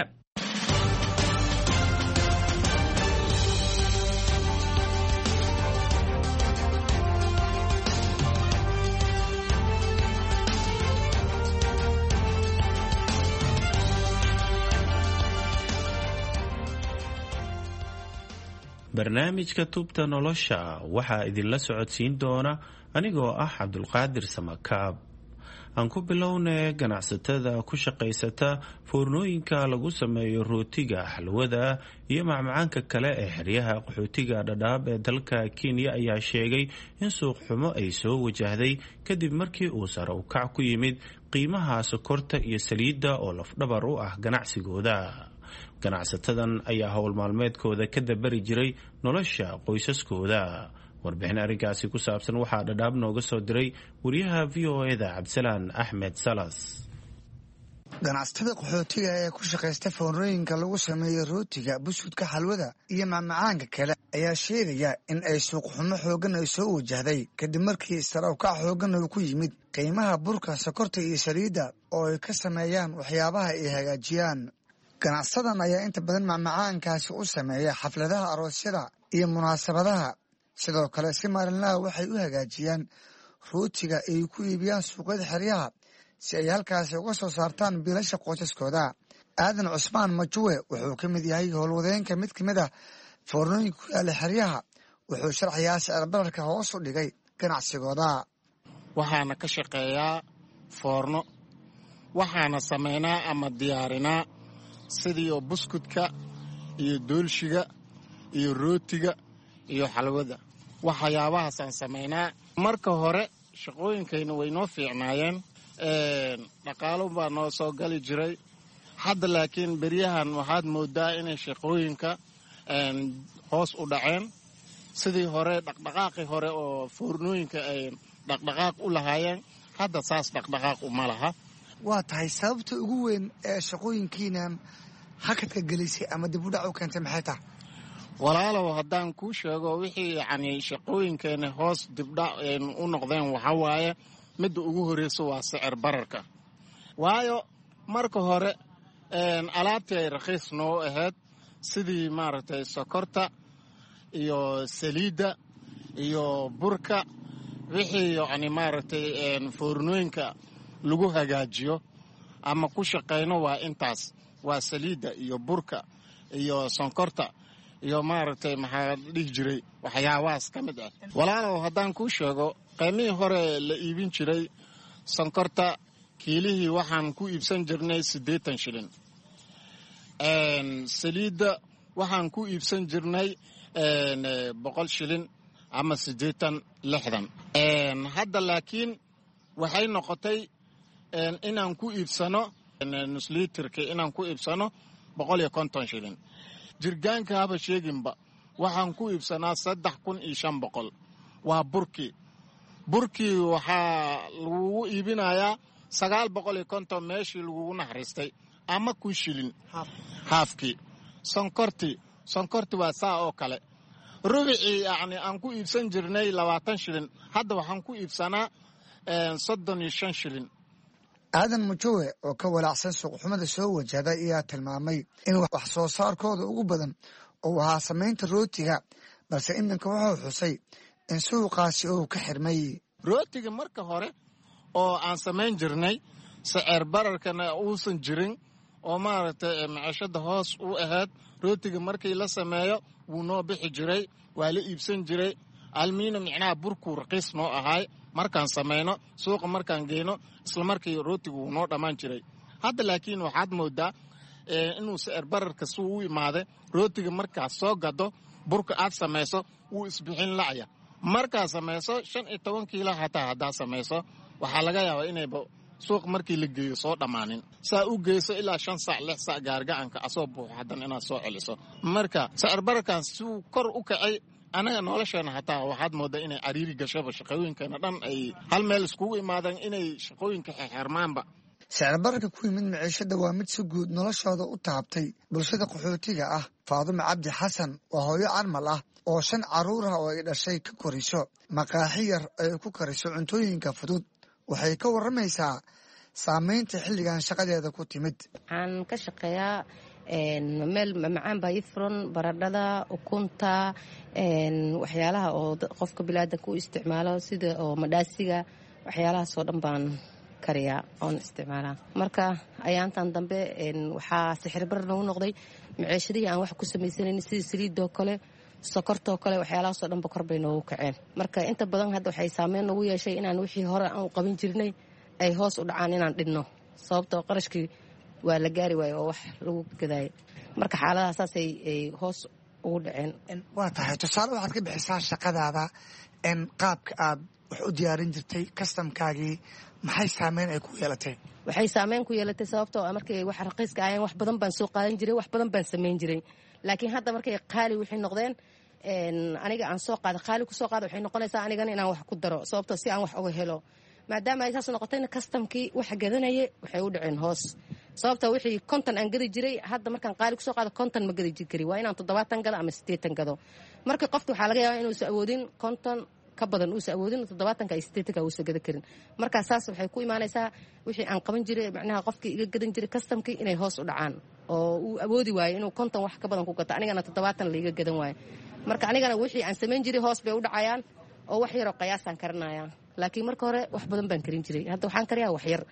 barnaamijka tubta nolosha waxaa idinla socodsiin doona anigoo ah Cabdulqaadir Samakaab. aan ku bilownay ganacsatada ku shaqaysata foornooyinka lagu sameeyo rootiga xalwada iyo macmacaanka kale ee xeryaha qaxootiga Dadaab ee dalka Kenya ayaa sheegay in suuq xumo ay soo wajahday kadib markii uu sare u kac ku yimid qiimaha sokorta iyo saliidda oo lafdhabar u ah ganacsigooda. ganacsatadan ayaa howl maalmeedkooda ka dabari jiray nolosha qoysaskooda. warbixin arrinkaasi ku saabsan waxaa Dadaab nooga soo diray wariyaha V O A da Cabdisalaan Axmed Salas. ganacsatada qaxootiga ee ku shaqaysta foornooyinka lagu sameeyo rootiga, buskudka, xalwada iyo macmacaanka kale ayaa sheegaya in ay suuq xumo xoogan ay soo wajahday kadib markii sare u kac xoogan uu ku yimid qiimaha burka, sokorta iyo saliidda oo ay ka sameeyaan waxyaabaha ay hagaajiyaan. ganacsadan ayaa inta badan macmacaankaasi u sameeya xafladaha aroosyada iyo munaasabadaha. sidoo kale si maalinlaha waxay u hagaajiyaan rootiga ay ku iibiyaan suuqyada xeryaha si ay halkaasi uga soo saartaan biilasha qoysaskooda. aadan cusmaan majuwe wuxuu ka mid yahay howlwadeenka mid ka mid ah foornooyinka ku yaala xeryaha. wuxuu sharxayaa sicir bararka hoos u dhigay ganacsigooda. waxaana ka shaqeeyaa foorno, waxaana samaynaa ama diyaarinaa sidii oo buskudka iyo doolshiga iyo rootiga iyo xalwada. waxyaabahaasaan samaynaa. marka hore shaqooyinkayna way noo fiicnaayeen, dhaqaalo baa noo soo gali jiray. hadda laakiin beryahan waxaad moodaa inay shaqooyinka hoos u dhaceen. sidii hore dhaqdhaqaaqii hore oo foornooyinka ay dhaqdhaqaaq u lahaayeen hadda saas dhaqdhaqaaq uma laha. waa tahay sababta ugu weyn ee shaqooyinkiinan hakadka gelisay ama dib u dhac u keentay maxay tahay? walaalow haddaan kuu sheego wixii yacni shaqooyinkeena hoos dibdhac u noqdeen waxaa waaye midda ugu horreysa waa sicir bararka. waayo marka hore alaabtii ay rakhiis noo ahayd sidii maaragtay sokorta iyo saliidda iyo burka, wixii yacni maaragtay foornooyinka lagu hagaajiyo ama ku shaqayno waa intaas, waa saliidda iyo burka iyo sonkorta iyo maaragtay maxaa dhihi jiray waxyaabahaas ka mid ah. walaalow haddaan kuu sheego qiimihii hore la iibin jiray sonkorta kiilihii waxaan ku iibsan jirnay siddeetan shilin. saliidda waxaan ku iibsan jirnay boqol shilin ama siddeetan lixdan. hadda laakiin waxay noqotay inaan ku iibsano nusliitirka inaan ku iibsano boqol iyo konton shilin. jirgaanka haba sheeginba waxaan ku iibsanaa saddex kun iyo shan boqol. waa burkii burkii waxaa lagugu iibinayaa sagaal boqol iyo konton meeshii lagugu naxariistay ama kun shilin haafkii. sonkortii sonkorti waa saa oo kale. rubicii yacni aan ku iibsan jirnay labaatan shilin hadda waxaan ku iibsanaa soddon iyo shan shilin. aadan mujowe oo ka walaacsan suuqxumada soo wajahday ayaa tilmaamay in wax soo saarkooda ugu badan uu ahaa samaynta rootiga, balse iminka wuxuu xusay in suuqaasi uu ka xirmay. rootiga marka hore oo aan samayn jirnay sicir bararkana uusan jirin oo maaragtay maciishada hoos u ahayd, rootiga markii la sameeyo wuu noo bixi jiray, waa la iibsan jiray. almiina micnaha burkuu raqiis noo ahaay. markaan samayno suuqa markaan geyno isla markii rootigu wuu noo dhammaan jiray. hadda laakiin waxaad moodaa inuu sicir bararka si u imaaday rootiga markaad soo gado burka aad samayso wuu isbixin la'ya markaad samayso shan iyo toban kiilo hataa haddaad samayso waxaa laga yaabaa inayba suuq markii la geeyo soo dhammaanin saa u geyso ilaa shan saac lix saac gaargacanka asoo buuxo haddana inaad soo celiso marka sicir bararkan siuu kor u kacay anaga nolosheena hataa waxaad moodaa inay cariiri gashaba shaqooyinkeena dhan ay hal meel iskugu imaadaan inay shaqooyinka xirmaanba sicir bararka ku yimid maciishada waa mid si guud noloshooda u taabtay bulshada qaxootiga ah. Faadumo Cabdi Xasan waa hooyo carmal ah oo shan caruur ah oo ay dhashay ka koriso maqaaxi yar ay ku kariso cuntooyinka fudud. Waxay ka waramaysaa saamaynta xilligan shaqadeeda ku timid. Waxaan ka shaqeeyaa meel macaan baa ii furan baradhada ukunta waxyaalaha oo qofka bilaadanka u isticmaalo sida oo madhaasiga waxyaalahaasoo dhan baan kariyaa oon isticmaalaa. Marka ayaantan dambe waxaa sixir barar nagu noqday maciishadihii aan wax ku samaysanayn sida saliidoo kale sokortoo kale waxyaalahaasoo dhanba kor bay noogu kaceen. Marka inta badan hadda waxay saameyn nagu yeeshay inaan wixii hore aan u qaban jirnay ay hoos u dhacaan inaan dhinno sababtoo qarashkii waa la gaari waayo oo wax lagu gadaayo. Marka xaaladaha saasay ay hoos ugu dhaceen. Waa tahay tusaale waxaad ka bixisaa shaqadaada in qaabka aad wax u diyaarin jirtay kastamkaagii maxay saameyn ay ku yeelatay? Waxay saameyn ku yeelatay sababtoo ah markay wax raqiiska ayaan wax badan baan soo qaadan jiray wax badan baan samayn jiray laakiin hadda markay qaali wixii noqdeen aniga aan soo qaado qaali ku soo qaado waxay noqonaysaa anigana inaan wax ku daro sababtoo si aan wax uga helo maadaama ay saas noqotayna kastamkii wax gadanayay waxay u dhaceen hoos sababtoo wixii konton aan gadi jiray hadda markaan qaali ku soo qaado konton ma gadi jiray waa inaan toddobaatan gado ama siddeetan gado marka qofka waxaa laga yaabaa inuusan awoodin konton ka badan uusan awoodin toddobaatanka iyo siddeetanka uusan gada karin marka saas waxay ku imaanaysaa wixii aan qaban jiray macnaha qofkii iga gadan jiray kastamkii inay hoos u dhacaan oo uu awoodi waayo inuu konton wax ka badan ku gato anigana toddobaatan la iga gadan waayo marka anigana wixii aan samayn jiray hoos bay u dhacayaan oo wax yaroo qiyaasaan karinayaa laakiin marka hore wax badan baan karin jiray hadda waxaan kariyaa wax yar.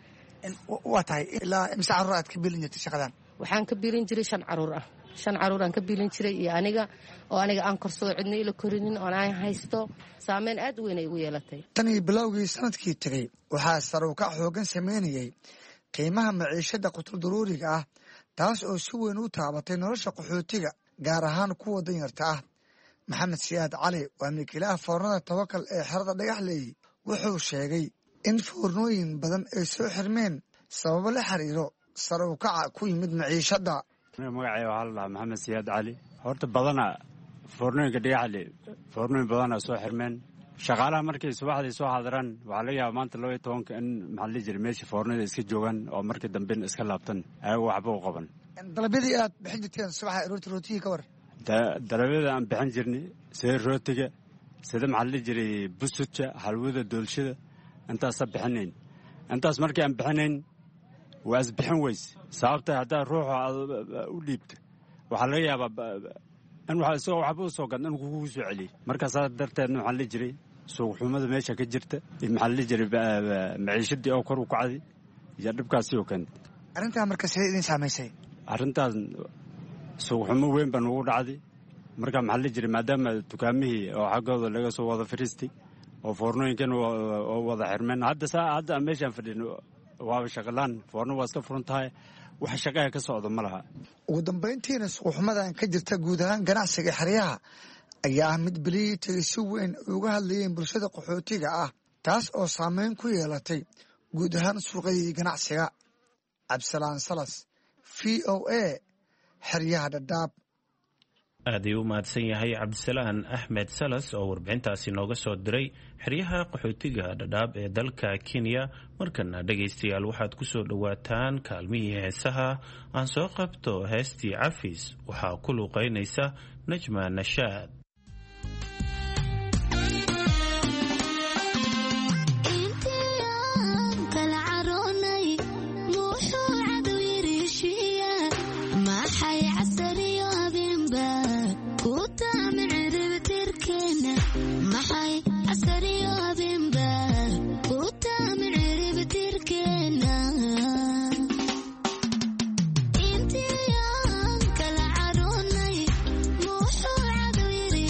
Waa tahay ilaa imse caruur aad ka biilin jirtay shaqadan? Waxaan ka biilin jiray shan caruur ah shan caruur aan ka biilin jiray iyo aniga oo aniga aan korsado cidna ila korinin oo aan haysto saameyn aad u weyn ay ugu yeelatay. Tan iyo bilowgii sanadkii tagay waxaa sare u kac xoogan sameynayay qiimaha maciishada qutul daruuriga ah taas oo si weyn u taabatay nolosha qaxootiga gaar ahaan kuwa danyarta ah. Maxamed Siyaad Cali waa milkiilaha foornada Tawakal ee xerada Dhagaxley wuxuu sheegay in foornooyin badan ay soo xirmeen sababo la xiriiro sare u kaca ku yimid maciishada. Magacayga waxaa la dhahaa Maxamed Siyaad Cali. Horta badana foornooyinka Dhagaxley foornooyin badana soo xirmeen shaqaalaha markay subaxdii soo xaadiraan waxaa laga yaabaa maanta laba iyo tobanka in maxaa la jiray meesha foornada iska joogaan oo markii dambe iska laabtan ayagu waxba u qaban. Dalabyadii aad bixin jirteen subaxa rooti rootiga ka war dalabyada aan bixin jirnay sida rootiga sida maxaa la jiray busudka halwada doolshada intaasa bixinayn intaas markii aan bixinayn waa isbixin weyse sababta haddaa ruuxa u dhiibta waxaa laga yaabaa in isagoo waxba u soo gadna in kugu soo celiyey markaasaa darteedna waxaa la jiray suuqxumada meesha ka jirta maxaa la jiray maciishadii oo kor u kacday iyo dhibkaasi oo keentay. Arrintaa marka sidee idin saamaysay? Arrintaas suuqxumo weyn baa nagu dhacday marka maxaa la jiray maadaama dukaamihii oo xaggooda laga soo wada fariistay oo foornooyinkan oo wada xirmeen hadda saa hadda meeshaan fadhino waaba shaqalaan foorno waa iska furan tahay wax shaqaha ka socdo ma laha. Ugu dambayntiina suuqxumadan ka jirta guud ahaan ganacsiga xeryaha ayaa ah mid bilihii tagay si weyn uga hadlayeen bulshada qaxootiga ah taas oo saameyn ku yeelatay guud ahaan suuqyadii ganacsiga. Cabdisalaan Salas V O A xeryaha Dhadhaab. aad ayuu u mahadsan yahay Cabdisalaan Axmed Salas oo warbixintaasi nooga soo diray xeryaha qaxootiga Dhadhaab ee dalka Kenya. markana dhagaystayaal waxaad ku soo dhawaataan kaalmihii heesaha aan soo qabto heestii Cafis waxaa ku luuqeynaysa Najma Nashaad. Inti aan kala caroonay muxuu cadow yiri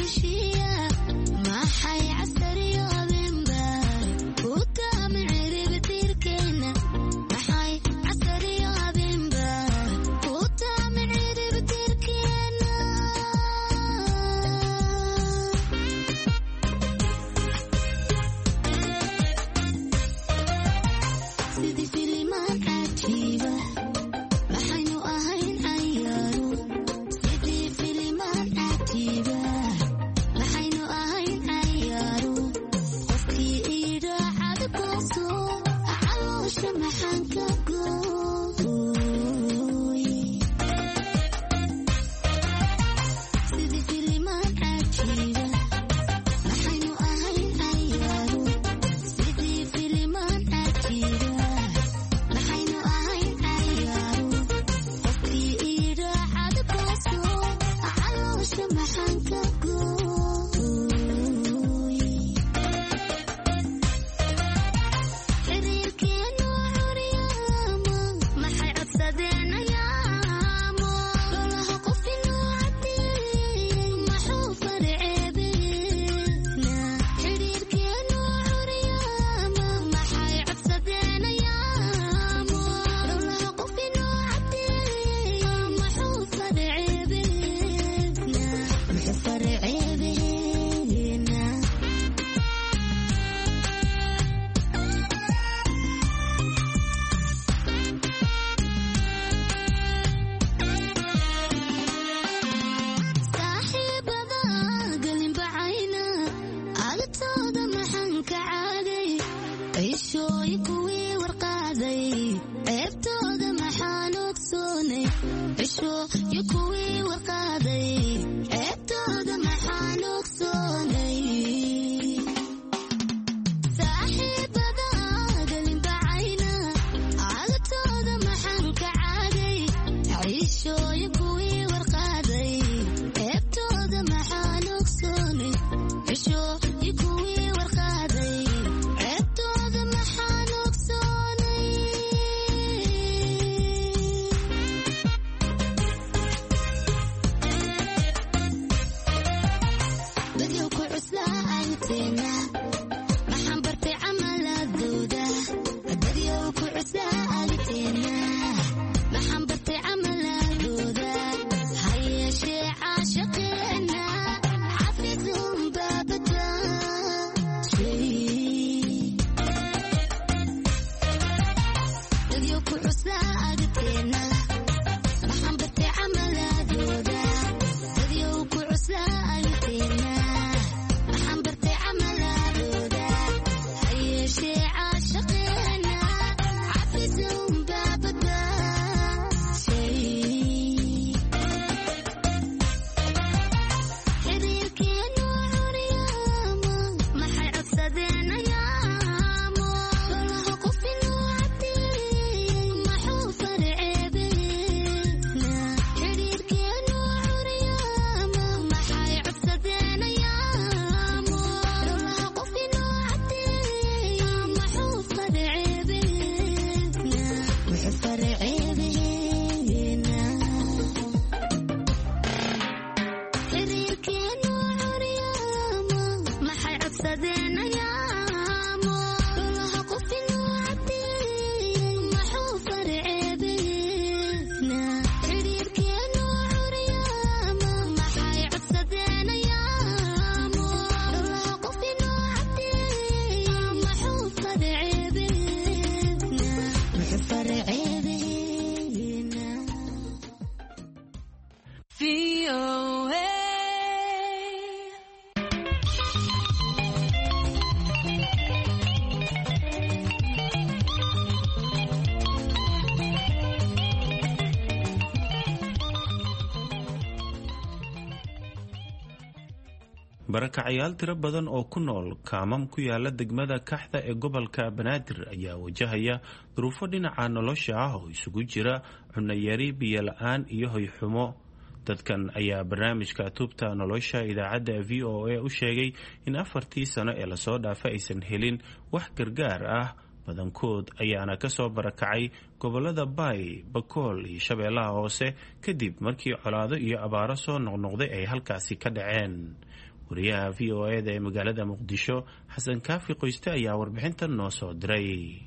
barakacayaal tiro badan oo ku nool kaamam ku yaala degmada Kaxda ee gobolka Banaadir ayaa wajahaya duruufo dhinaca nolosha ah oo isugu jira cunno yari, biyo la'aan iyo hoy xumo. dadkan ayaa barnaamijka tubta nolosha idaacadda V O A u sheegay in afartii sano ee lasoo dhaafay aysan helin wax gargaar ah, badankood ayaana ka soo barakacay gobolada Bay, Bakool iyo Shabeellaha Hoose kadib markii colaado iyo abaaro soo noqnoqday ay halkaasi ka dhaceen. wariyaha V O A ee magaalada Muqdisho Xasan Kaafi Qoyste ayaa warbixintan noo soo diray.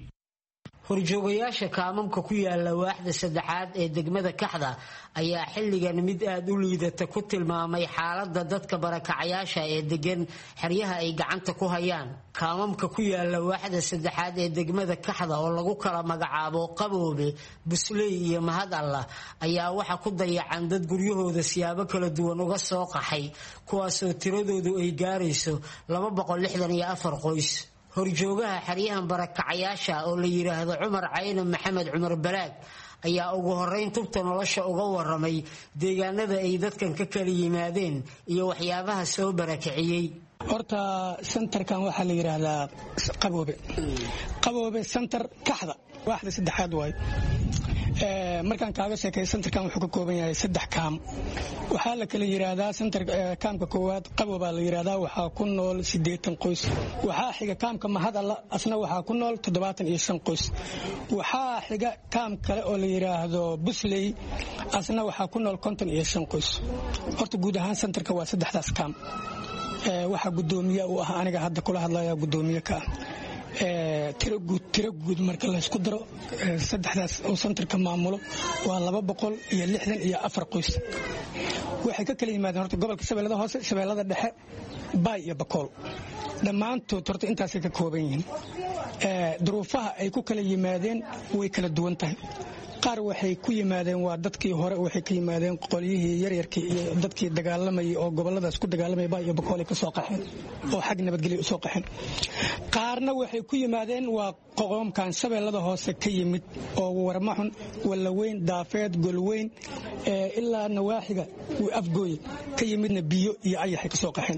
horjoogayaasha kaamamka ku yaala waaxda saddexaad ee degmada Kaxda ayaa xilligan mid aad u liidata ku tilmaamay xaaladda dadka barakacayaasha ee degan xeryaha ay gacanta ku hayaan. kaamamka ku yaala waaxda saddexaad ee degmada Kaxda oo lagu kala magacaabo Qaboobe, Busley iyo Mahad Allah ayaa waxa ku dayacan dad guryahooda siyaabo kala duwan uga soo qaxay, kuwaas oo tiradoodu ay gaarayso laba boqol lixdan iyo afar qoys. horjoogaha xeryahan barakacayaasha oo la yidhaahdo cumar cayno maxamed cumar balaag ayaa ugu horeyn tubta nolosha uga waramay deegaanada ay dadkan ka kala yimaadeen iyo waxyaabaha soo barakiciyey. horta santarkan waxaa la yidhaahdaa qaboobe qaboobe santar kaxda waaxda saddexaad waay. markaan kaaga sheekay santarkan wuxuu ka kooban yahay saddex kaam. waxaa la kala yidhaahdaa santar kaamka koowaad qaboobaa la yidhaahdaa waxaa ku nool siddeetan qoys. waxaa xiga kaamka mahad alla asna waxaa ku nool toddobaatan iyo shan qoys. waxaa xiga kaam kale oo la yidhaahdo busley asna waxaa ku nool konton iyo shan qoys. horta guud ahaan santarka waa saddexdaas kaam. waxaa gudoomiye u ah aniga hadda kula hadlaya gudoomiye ka ah tiro guud tiro guud marka la isku daro saddexdaas oo santarka maamulo waa laba boqol iyo lixdan iyo afar qoys. waxay ka kala yimaadeen horta gobolka shabeellada hoose shabeellada dhexe baay iyo bakool dhammaantood horta intaasay ka kooban yihiin. duruufaha ay ku kala yimaadeen way kala duwan tahay. qaar waxay ku yimaadeen waa dadkii hore waxay ka yimaadeen qolyihii yaryarkii iyo dadkii dagaalamayay oo goboladaas ku dagaalamay baa iyo bakoolay ka soo qaxeen oo xag nabadgelyo u soo qaxeen. qaarna waxay ku yimaadeen waa qoqoomkan shabeellada hoose ka yimid oo warmaxun wallaweyn daafeed golweyn ilaa nawaaxiga afgooye ka yimidna biyo iyo ayaxay ka soo qaxeen.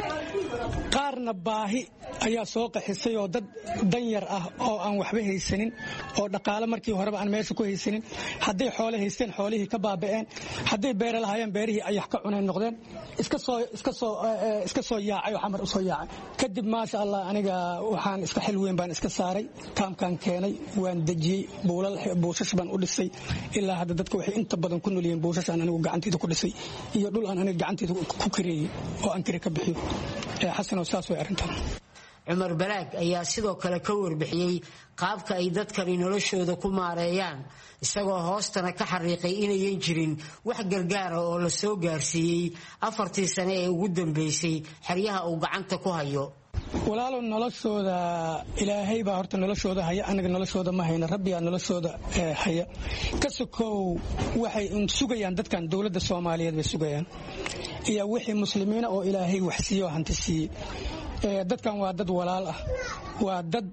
qaarna baahi ayaa soo qaxisay oo dad danyar ah oo aan waxba haysanin oo dhaqaale markii horeba aan meesha ku haysanin hadday xoole haysteen xoolihii ka baaba'een hadday beere lahaayeen beerihii ayax ka cuneen noqdeen iska soo iska soo iska soo yaacay oo xamar u soo yaacay. kadib maasha Allah aniga waxaan iska xil weyn baan iska saaray kaamkan keenay waan dejiyey buulal buushash baan u dhisay ilaa hadda dadka waxay inta badan ku noolyihiin buushash aan anigu gacantayda ku dhisay iyo dhul aan aniga gacantayda ku kareeyay oo aan kare ka bixiyo. xasan oo saas way arrintan. cumar balaag ayaa sidoo kale ka warbixiyey qaabka ay dadkani noloshooda ku maareeyaan isagoo hoostana ka xariiqay inayan jirin wax gargaara oo la soo gaarsiiyey afartii sane ee ugu dambeysay xeryaha uu gacanta ku hayo. walaalow noloshooda ilaahay baa horta noloshooda haya anaga noloshooda ma hayna rabbiyaa noloshooda haya. ka sokow waxay sugayaan dadkan dowladda soomaaliyeed bay sugayaan iyo wixii muslimiina oo ilaahay wax siiyo hanti siiyey. dadkan waa dad walaal ah waa dad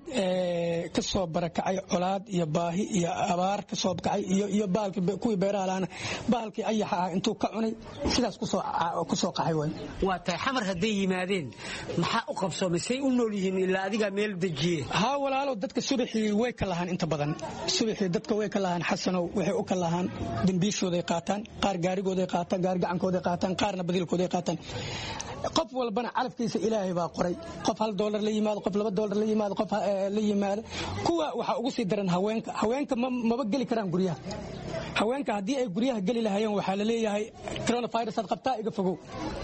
ka soo barakacay colaad iyo baahi iyo abaar ka soo kacay iyo iyo baalki kuwii beeraha laana baalkii ayaxa ah intuu ka cunay sidaas ku soo ku soo qaxay way. waa tay xamar haday yimaadeen maxaa u qabsoomisay u nool yihiin ilaa adiga meel dajiye. ha walaalo dadka subaxii way ka lahaan inta badan subaxii dadka way ka lahaan xasanow waxay u ka lahaan dambiishooday qaataan qaar gaarigooday qaataan gaar gacankooday qaataan qaarna badilkooday qaataan. qof walbana calafkiisa ilaahay baa qoray. qof hal doolar la yimaado qof laba doolar la yimaado qof la yimaado kuwa waxa ugu sii daran haweenka haweenka maba geli karaan guryaha. haweenka haddii ay guryaha geli lahaayeen waxaa la leeyahay coronavirus aad qabtaa iga fogow.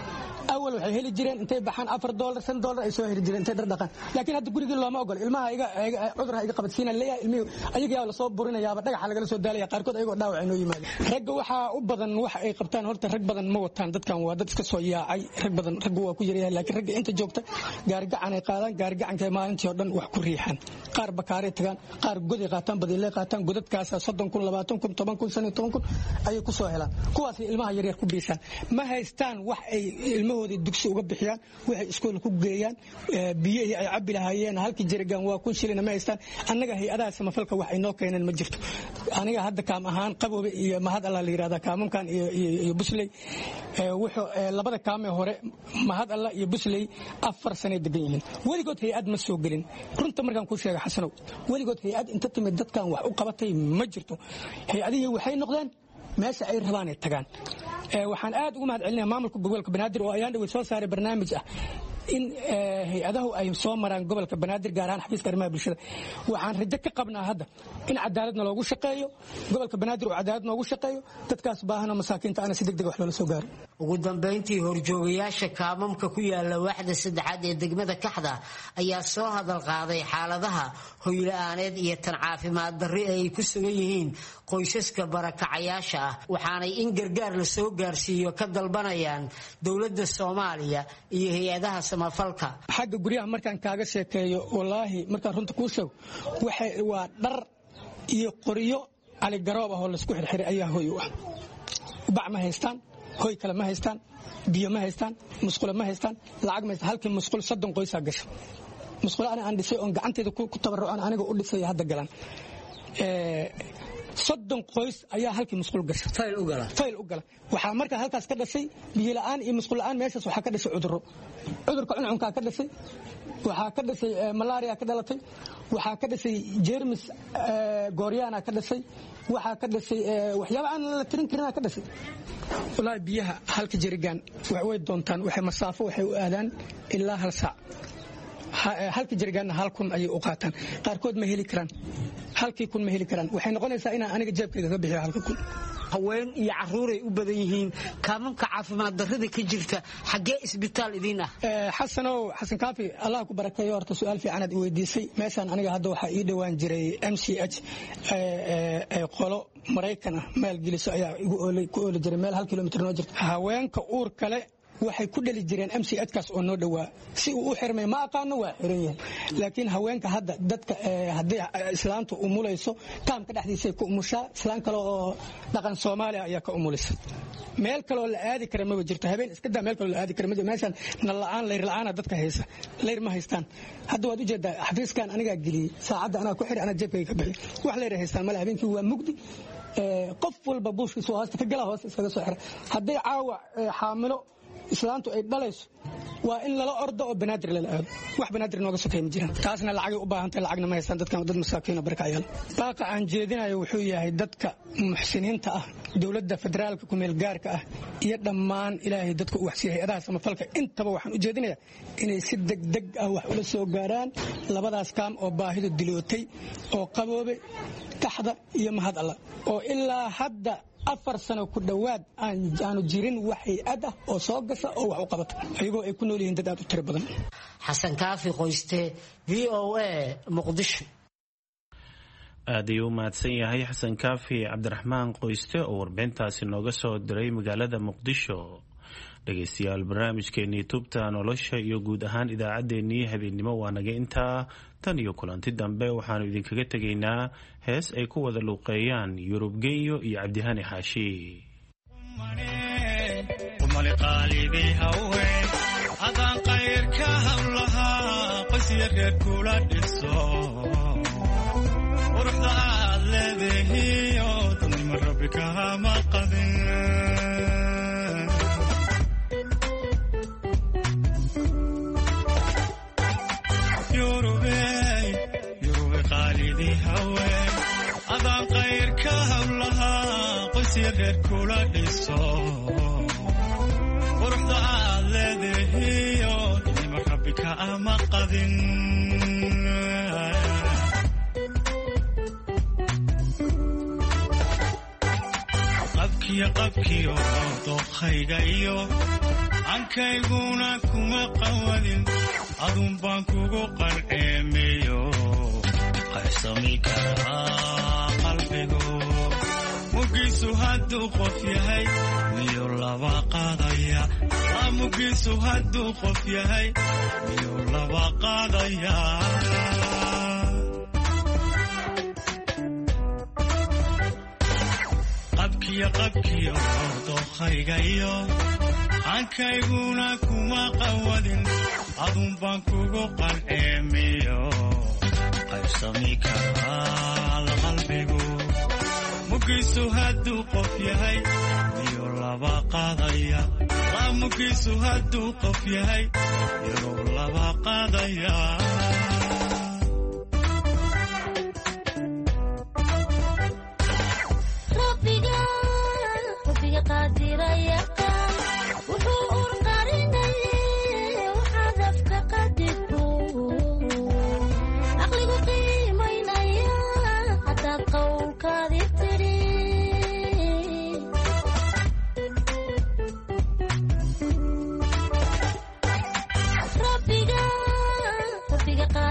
awal waxay heli jireen intay baxaan afar doolar shan doolar ay soo heli jireen intay dhaqan laakiin hadda gurigii looma ogol ilmaha iga cudurha iga qabadsiina leeyahay ilmihi ayaga yaa la soo burinayaaba dhagaxa lagala soo daalaya qaarkood ayagoo dhaawac inoo yimaado. ragga waxaa u badan wax ay qabtaan horta rag badan ma wataan dadkan waa dad iska soo yaacay rag badan raggu waa ku yaryahay laakiin ragga inta joogta gaargacan ay qaadaan gaargacanka maalintii oo dhan wax ku riixaan qaar bakaaray tagaan qaar goday qaataan badilay qaataan godadkaas soddon kun labaatan kun toban kun shan iyo toban kun ayay ku soo helaan kuwaas ilmaha yaryar ku biishaan ma haystaan wax ay ilmaha dugsi uga bixiyaan waxay iskool ku geeyaan biyihii ay cabbi lahaayeen halkii jirigan waa kun shilin ma haystaan annaga hay-adaha samafalka wax ay noo keeneen ma jirto. aniga hadda kaam ahaan qaboobe iyo mahad alla la yiraahdaa kaamamkan iyo iyo busley wuxuu labada kaam ee hore mahad alla iyo busley afar sano degan yihiin weligood hay-ad ma soo gelin. runta markaan ku sheega xasanow weligood hay-ad inta timid dadkan wax u qabatay ma jirto. hay-adihii waxay noqdeen meesha ay rabaan ay tagaan. waxaan aad ugu mahad celinayaa maamulka gobolka banaadir oo ayaan dhawey soo saaray barnaamij ah in hay-adahu ay soo maraan gobolka banaadir gaar ahaan xafiiska arrimaha bulshada. waxaan rajo ka qabnaa hadda in cadaaladna loogu shaqeeyo gobolka banaadir oo cadaalad noogu shaqeeyo dadkaas baahanoo masaakiinta ana si degdeg wax loola soo gaaro. ugu dambayntii horjoogayaasha kaamamka ku yaala waaxda saddexaad ee degmada kaxda ayaa soo hadal qaaday xaaladaha hoyla'aaneed iyo tan caafimaad darri ay ku sugan yihiin qoysaska barakacayaasha ah waxaanay in gargaar la soo gaarsiiyo ka dalbanayaan dowladda Soomaaliya iyo hay-adaha samafalka. xagga guryaha markaan kaaga sheekeeyo wallaahi markaan runta kuu sheego waxay waa dhar iyo qoryo cali garoob ah oo la isku xirxiray ayaa hoy u ah. bac ma haystaan hoy kale ma haystaan biyo ma haystaan musqulo ma haystaan lacag ma haystaan halkii musqul soddon qoysaa gasho musqulo aan dhisay oo gacanteeda ku tabarucaan aniga u dhisay hadda galaan ee soddon qoys ayaa halkii musqul gashay fayl u gala fayl u gala waxa marka halkaas ka dhashay biyo la'aan iyo musqul la'aan meeshaas waxa ka dhashay cudurro cudurka cuncunka ka dhashay waxa ka dhashay malaria ka dhalatay waxa ka dhashay jeermis gooryaana ka dhashay waxa ka dhashay waxyaabo aan la tirin karin ka dhashay walaal biyaha halka jirigan wax way doontaan waxa masaafo waxay u aadaan ilaa hal saac halka jirigan hal kun ay u qaataan qaarkood ma heli karaan halkii kun ma heli karaan waxay noqonaysaa inaan aniga jeebkayga ka bixiyo halka kun haween iyo caruur ay u badan yihiin kaamanka caafimaad darrada ka jirta xagee isbitaal idin ah ee xasanow xasan kaafi Allah ku barakeeyo horta su'aal fiican aad weydiisay meeshan aniga hadda waxa ii dhawaan jiray M C H ee ee qolo Mareykan ah meel geliso ayaa igu oolay ku ooli jiray meel hal kiiloomitir noo jirta haweenka uur kale waxay ku dhali jireen M C H kaas oo noo dhawaa si uu u xirmay ma aqaano waa xiran yahay laakiin haweenka hadda dadka hadii islaantu u mulayso taamka dhaxdiisa ku umusha islaan kale oo dhaqan Soomaaliya ayaa ka umulisa meel kale oo la aadi kara ma jirto habeen iska daa meel kale oo la aadi kara ma jirto meeshan nala'aan leer la'aan dadka haysa leer ma haystaan hadda waad u jeedaa xafiiskan aniga galiyay saacada ana ku xir ana jeebkayga ka bixi wax leer haystaan ma habeenkii waa mugdi qof walba buushkiisa hoosta ka gala hoos iskaga soo xira hadii caawa xaamilo islaantu ay dhalayso waa in lala ordo oo banaadir la aado wax banaadir nooga sokeeyay ma jiraan taasna lacag u baahan tahay lacagna ma haystaan dadkan dad masaakiin ah barakaayal baaqa aan jeedinayo wuxuu yahay dadka muxsiniinta ah dawladda federaalka ku meel gaarka ah iyo dhammaan ilaahay dadku u waxsiiyay hay'adaha samafalka intaba waxaan u jeedinayaa inay si degdeg ah wax ula soo gaaraan labadaas kaam oo baahidu dilootay oo qaboobe taxda iyo mahad Allah oo ilaa hadda afar sano ku dhawaad aanu jirin wax hay'ad ah oo soo gasha oo wax u qabata ayagoo ay ku nool yihiin dad aad u tiro badan xasan kaafi qoyste V O A Muqdisho aad ayuu u mahadsan yahay xasan kaafi cabdiraxmaan qoyste oo warbixintaasi nooga soo diray magaalada muqdisho dhegeystayaal barnaamijkeenii tubta nolosha iyo guud ahaan idaacaddeenii habeennimo waa naga intaa tan iyo kulanti dambe waxaanu idinkaga tegaynaa hees ay ku wada luuqeeyaan yurub genyo iyo cabdihani xaashi adaan qayrka hawlahaa qosyareer kula dhiso quruxda aad leedahiyo dadnima rabbi kahama qadin adaan qayrka hawlahaa qosyareer kula dhiso quruxda aad leedahiyo dadnima rabbi kaama qadin qabkiyo qabkiyo dooqhayga iyo ankayguna kuma qawadin adun baan kugu qalceemeyo qaysami karaa qalbigu mugiisu hadduu qof yahay miyuu laba qaadaya mugiisu hadduu qof yahay miyuu laba qaadaya qabkiyo qabkiyo dooqhayga iyo ankayguna kuma qawadin adun baan kugu qalceemiyo qaybsami karaa qalbigu mugiisu hadduu qof yahay miyuu laba qaadaya mugiisu hadduu qof yahay miyuu laba qaadaya Rabbiga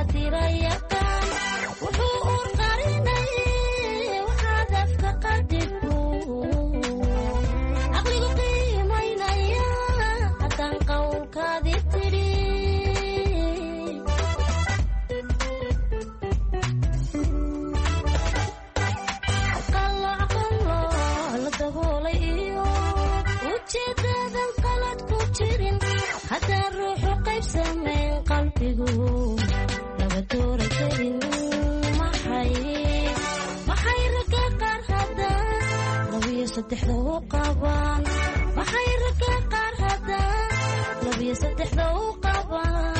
saddexda u qabaan maxay ragga qaar haddaan labiyo saddexda u qabaan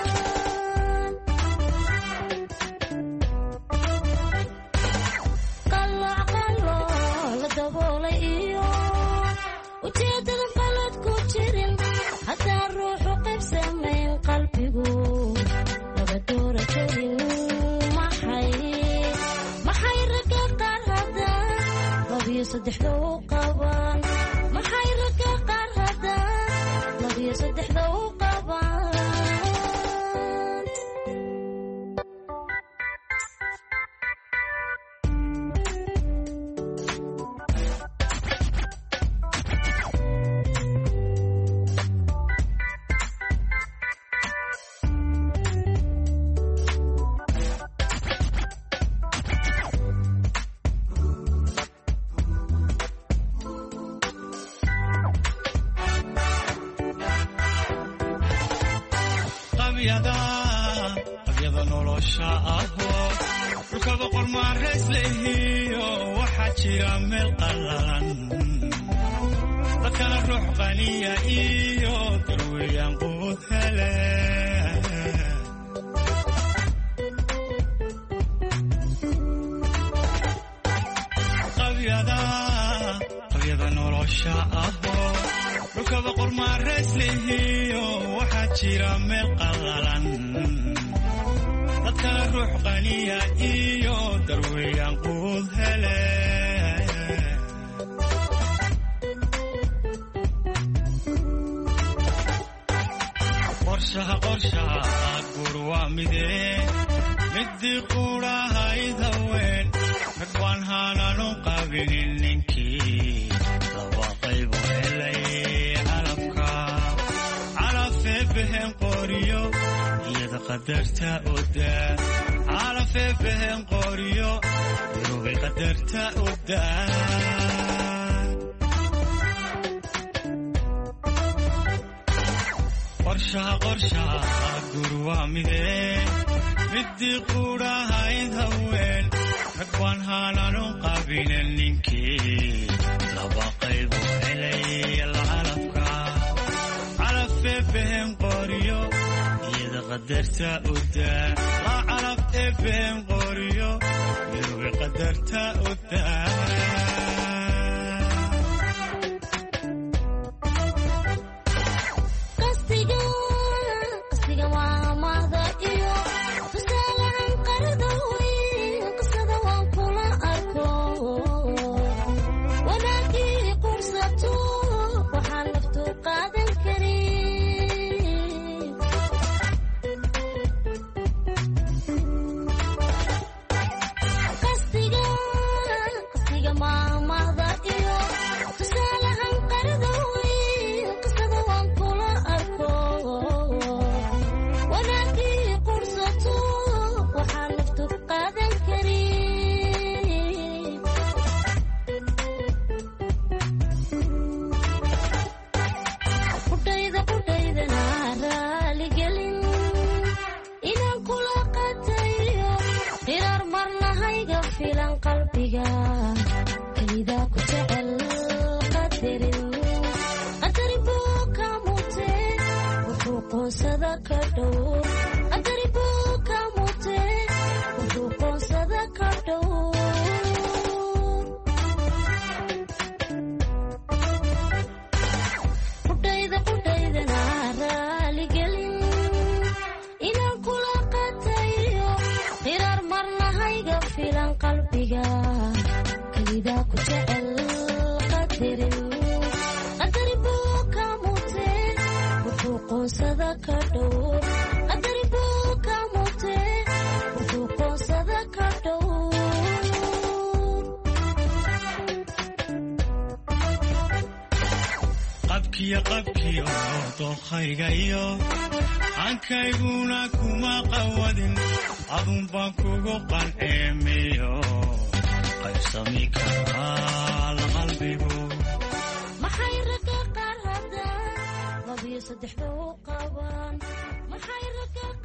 qalooc qalooc la daboolay iyo ujeedada qalad ku jirin haddaan ruuxu qayb samayn qalbigu laba doora karin maxay maxay ragga qaar haddaan labiyo saddexda u qabaan maxay ragga qaar haddaan labiyo saddexda u qabaan qabyada nolosha ahoo dhulkaba qormaarays leehiyo waxaa jira meel qallalan dadkana ruux qaniya iyo darweeyaan quud hele qabyada nolosha ahoo dhulkaba qormaarays leehiyo waxaa jira meel qallalan dadkana ruux qaniya iyo darweeyaan quud hele qorshaha qorshaha guur waa midee midii quudhahayd haween rag baan haananu qabinin ninkii laba qaybu helay calafka calafee behen qoriyo iyada qadarta odaa calafee behen qoriyo irubay qadarta odaa qorshaha qorshaha guur waa midee midii quudhahayd haween rag baan haananu qabinin ninkii laba qaybu helay calafka calafee behen qoriyo iyada qadarta odaa laa calaf ee behen qoriyo irubay qadarta odaa qabkiyo dookhaygayo aankayguna kuma qawadin adun baan kugu qanceemiyo qaybsami karaa la qalbigu maxay ragga qaar haddaan labiyo saddexda u qabaan maxay ragga